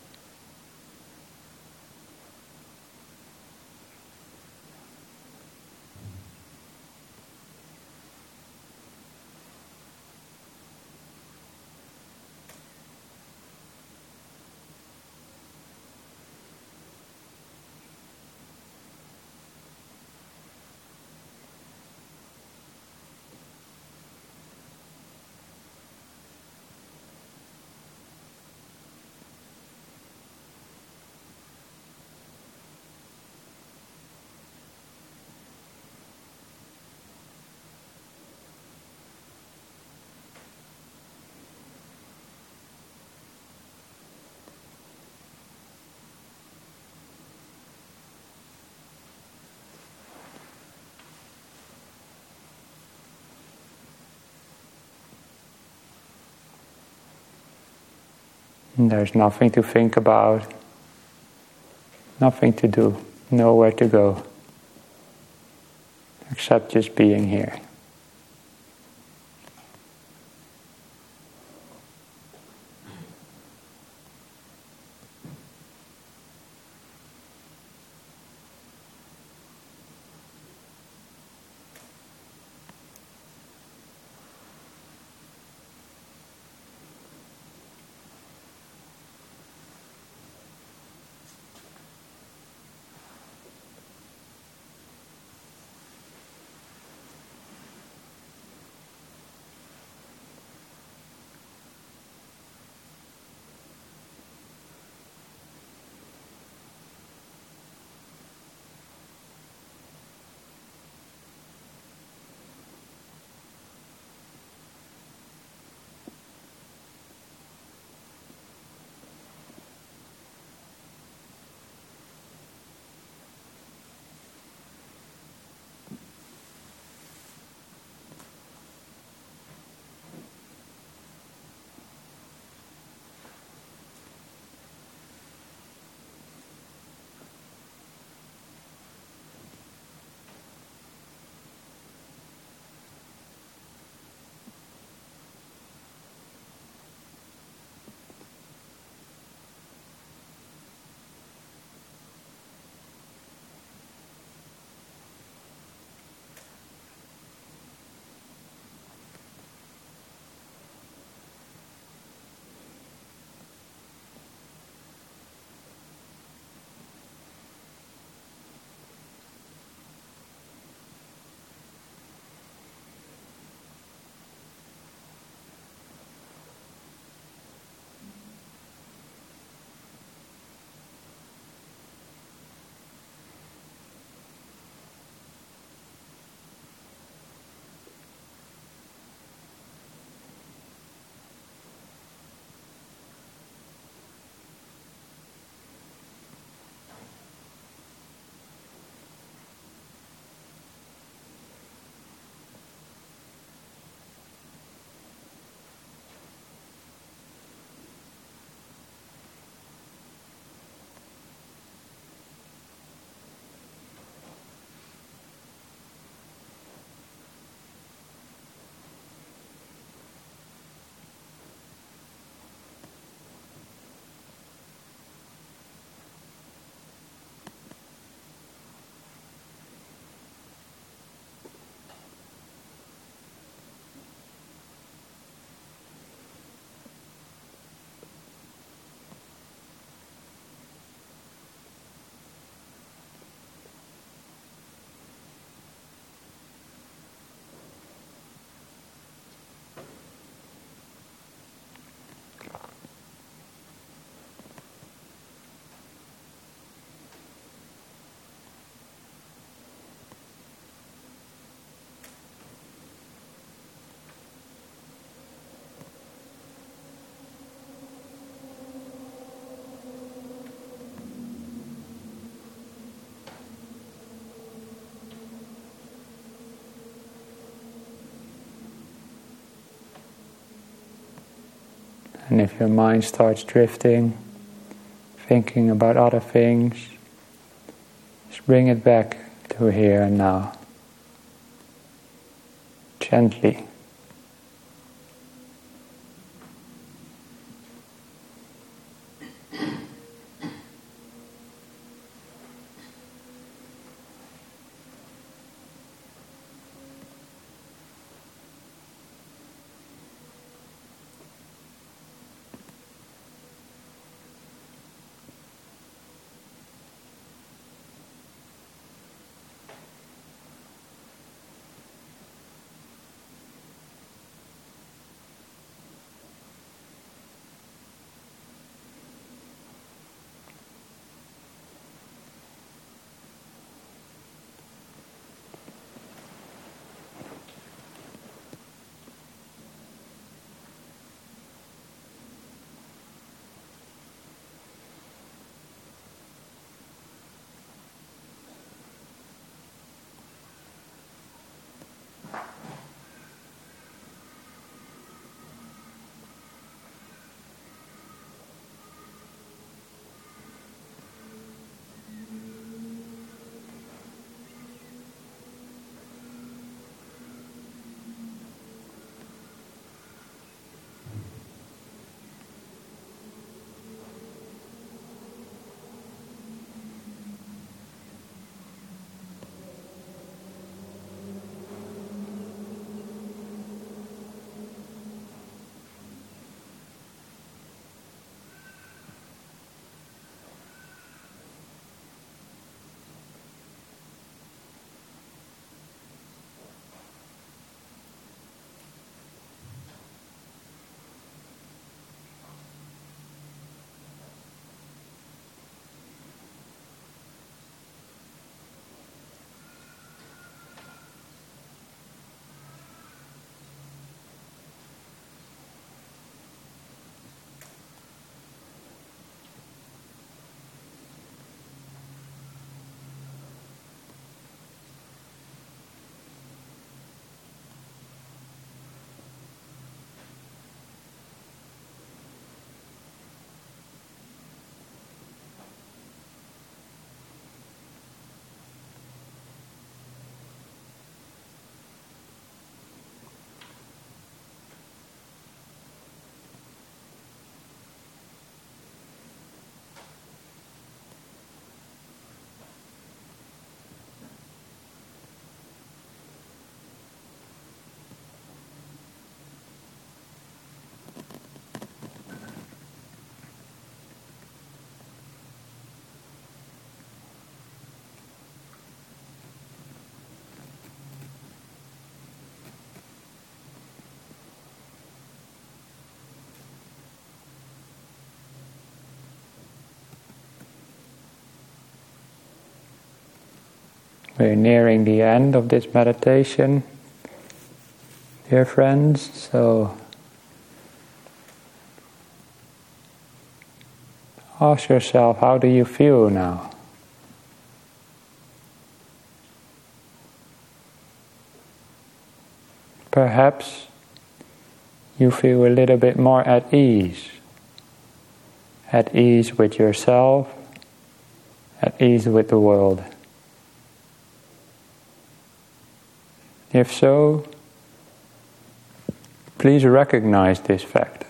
And there's nothing to think about, nothing to do, nowhere to go, except just being here. And if your mind starts drifting, thinking about other things, just bring it back to here and now. Gently. We're nearing the end of this meditation, dear friends, so ask yourself, how do you feel now? Perhaps you feel a little bit more at ease with yourself, at ease with the world. If so, please recognize this fact.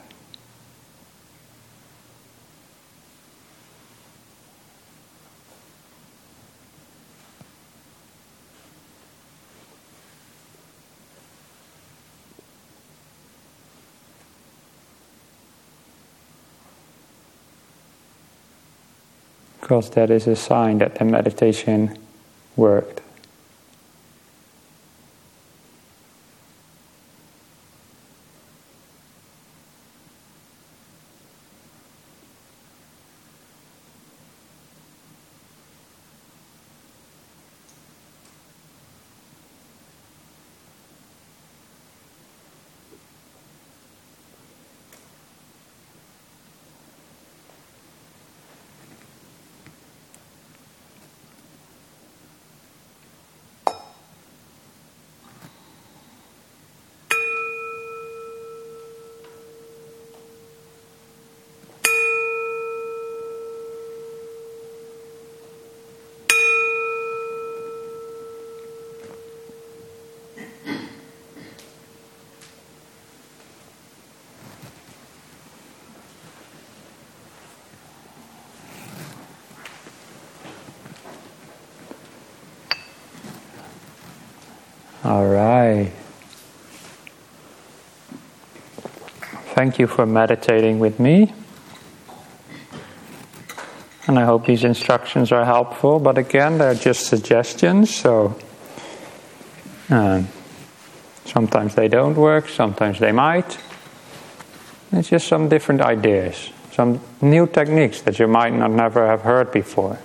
Because that is a sign that the meditation worked. All right. Thank you for meditating with me. And I hope these instructions are helpful. But again, they're just suggestions. So sometimes they don't work, sometimes they might. It's just some different ideas. Some new techniques that you might not never have heard before.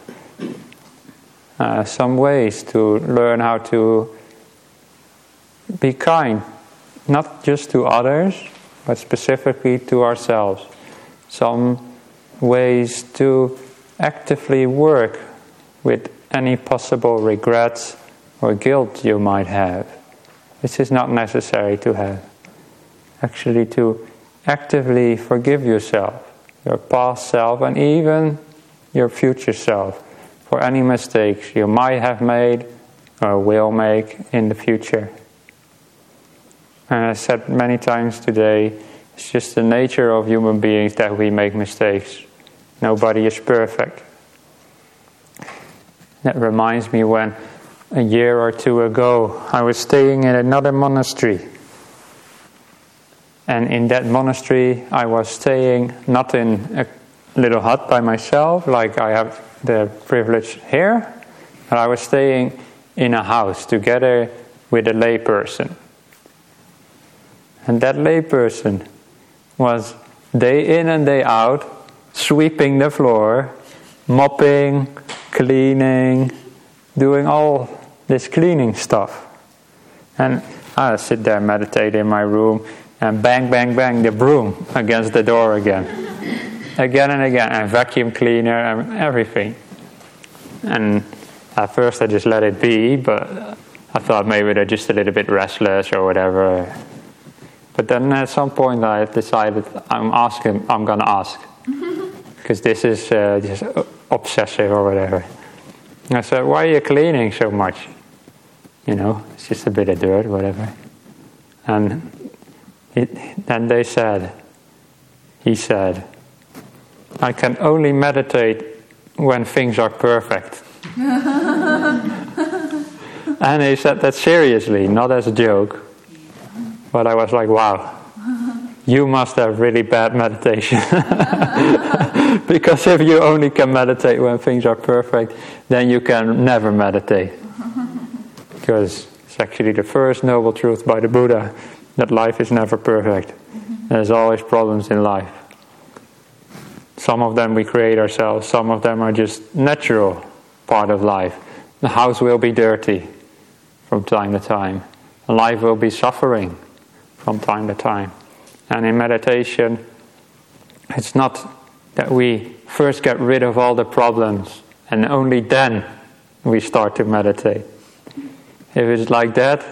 Some ways to learn how to be kind. Not just to others, but specifically to ourselves. Some ways to actively work with any possible regrets or guilt you might have. This is not necessary to have. Actually, to actively forgive yourself, your past self, and even your future self for any mistakes you might have made or will make in the future. And I said many times today, it's just the nature of human beings that we make mistakes. Nobody is perfect. That reminds me when a year or two ago I was staying in another monastery. And in that monastery I was staying not in a little hut by myself like I have the privilege here, but I was staying in a house together with a layperson. And that layperson was day in and day out sweeping the floor, mopping, cleaning, doing all this cleaning stuff. And I sit there, meditate in my room, and bang, bang, bang, the broom against the door again. Again and again, and vacuum cleaner and everything. And at first I just let it be, but I thought maybe they're just a little bit restless or whatever. But then at some point I decided I'm going to ask. Because this is just obsessive or whatever. And I said, why are you cleaning so much? You know, it's just a bit of dirt, whatever. And then he said, I can only meditate when things are perfect. And he said that seriously, not as a joke. But I was like, wow, you must have really bad meditation. Because if you only can meditate when things are perfect, then you can never meditate. Because it's actually the first noble truth by the Buddha, that life is never perfect. There's always problems in life. Some of them we create ourselves, some of them are just natural part of life. The house will be dirty from time to time. Life will be suffering from time to time. And in meditation, it's not that we first get rid of all the problems and only then we start to meditate. If it's like that,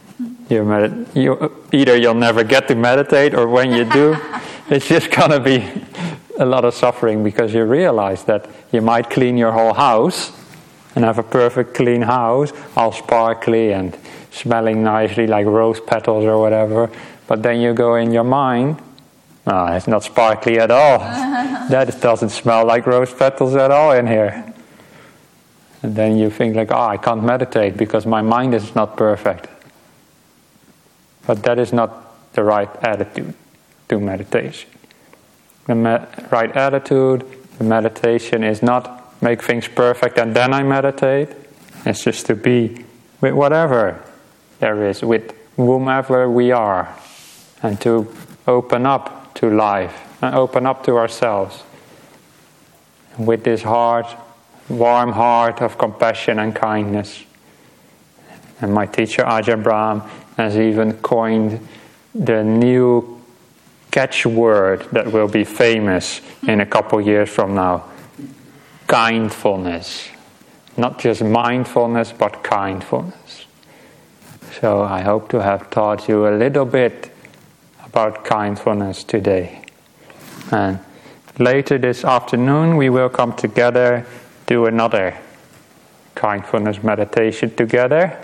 either you'll never get to meditate, or when you do, it's just gonna be a lot of suffering, because you realize that you might clean your whole house and have a perfect clean house, all sparkly and smelling nicely like rose petals or whatever, but then you go in your mind, it's not sparkly at all. That doesn't smell like rose petals at all in here. And then you think like, I can't meditate because my mind is not perfect. But that is not the right attitude to meditation. The right attitude, the meditation is not make things perfect and then I meditate. It's just to be with whatever there is, with whomever we are, and to open up to life and open up to ourselves with this heart, warm heart of compassion and kindness. And my teacher Ajahn Brahm has even coined the new catchword that will be famous in a couple years from now: kindfulness. Not just mindfulness, but kindfulness. So I hope to have taught you a little bit about kindfulness today. And later this afternoon we will come together, do another kindfulness meditation together.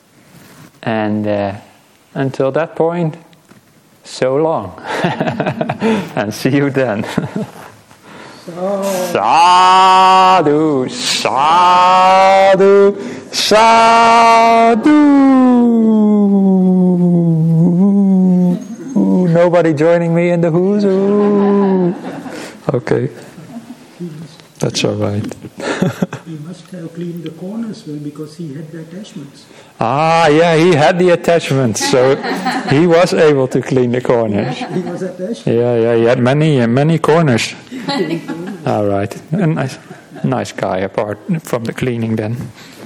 And until that point, so long. And see you then. Sadhu, sadhu, Sadhu. Nobody joining me in the who's. Okay. That's all right. He must have cleaned the corners well because he had the attachments. Yeah, he had the attachments, so he was able to clean the corners. He was attached. Yeah, he had many corners. All right, a nice guy apart from the cleaning then.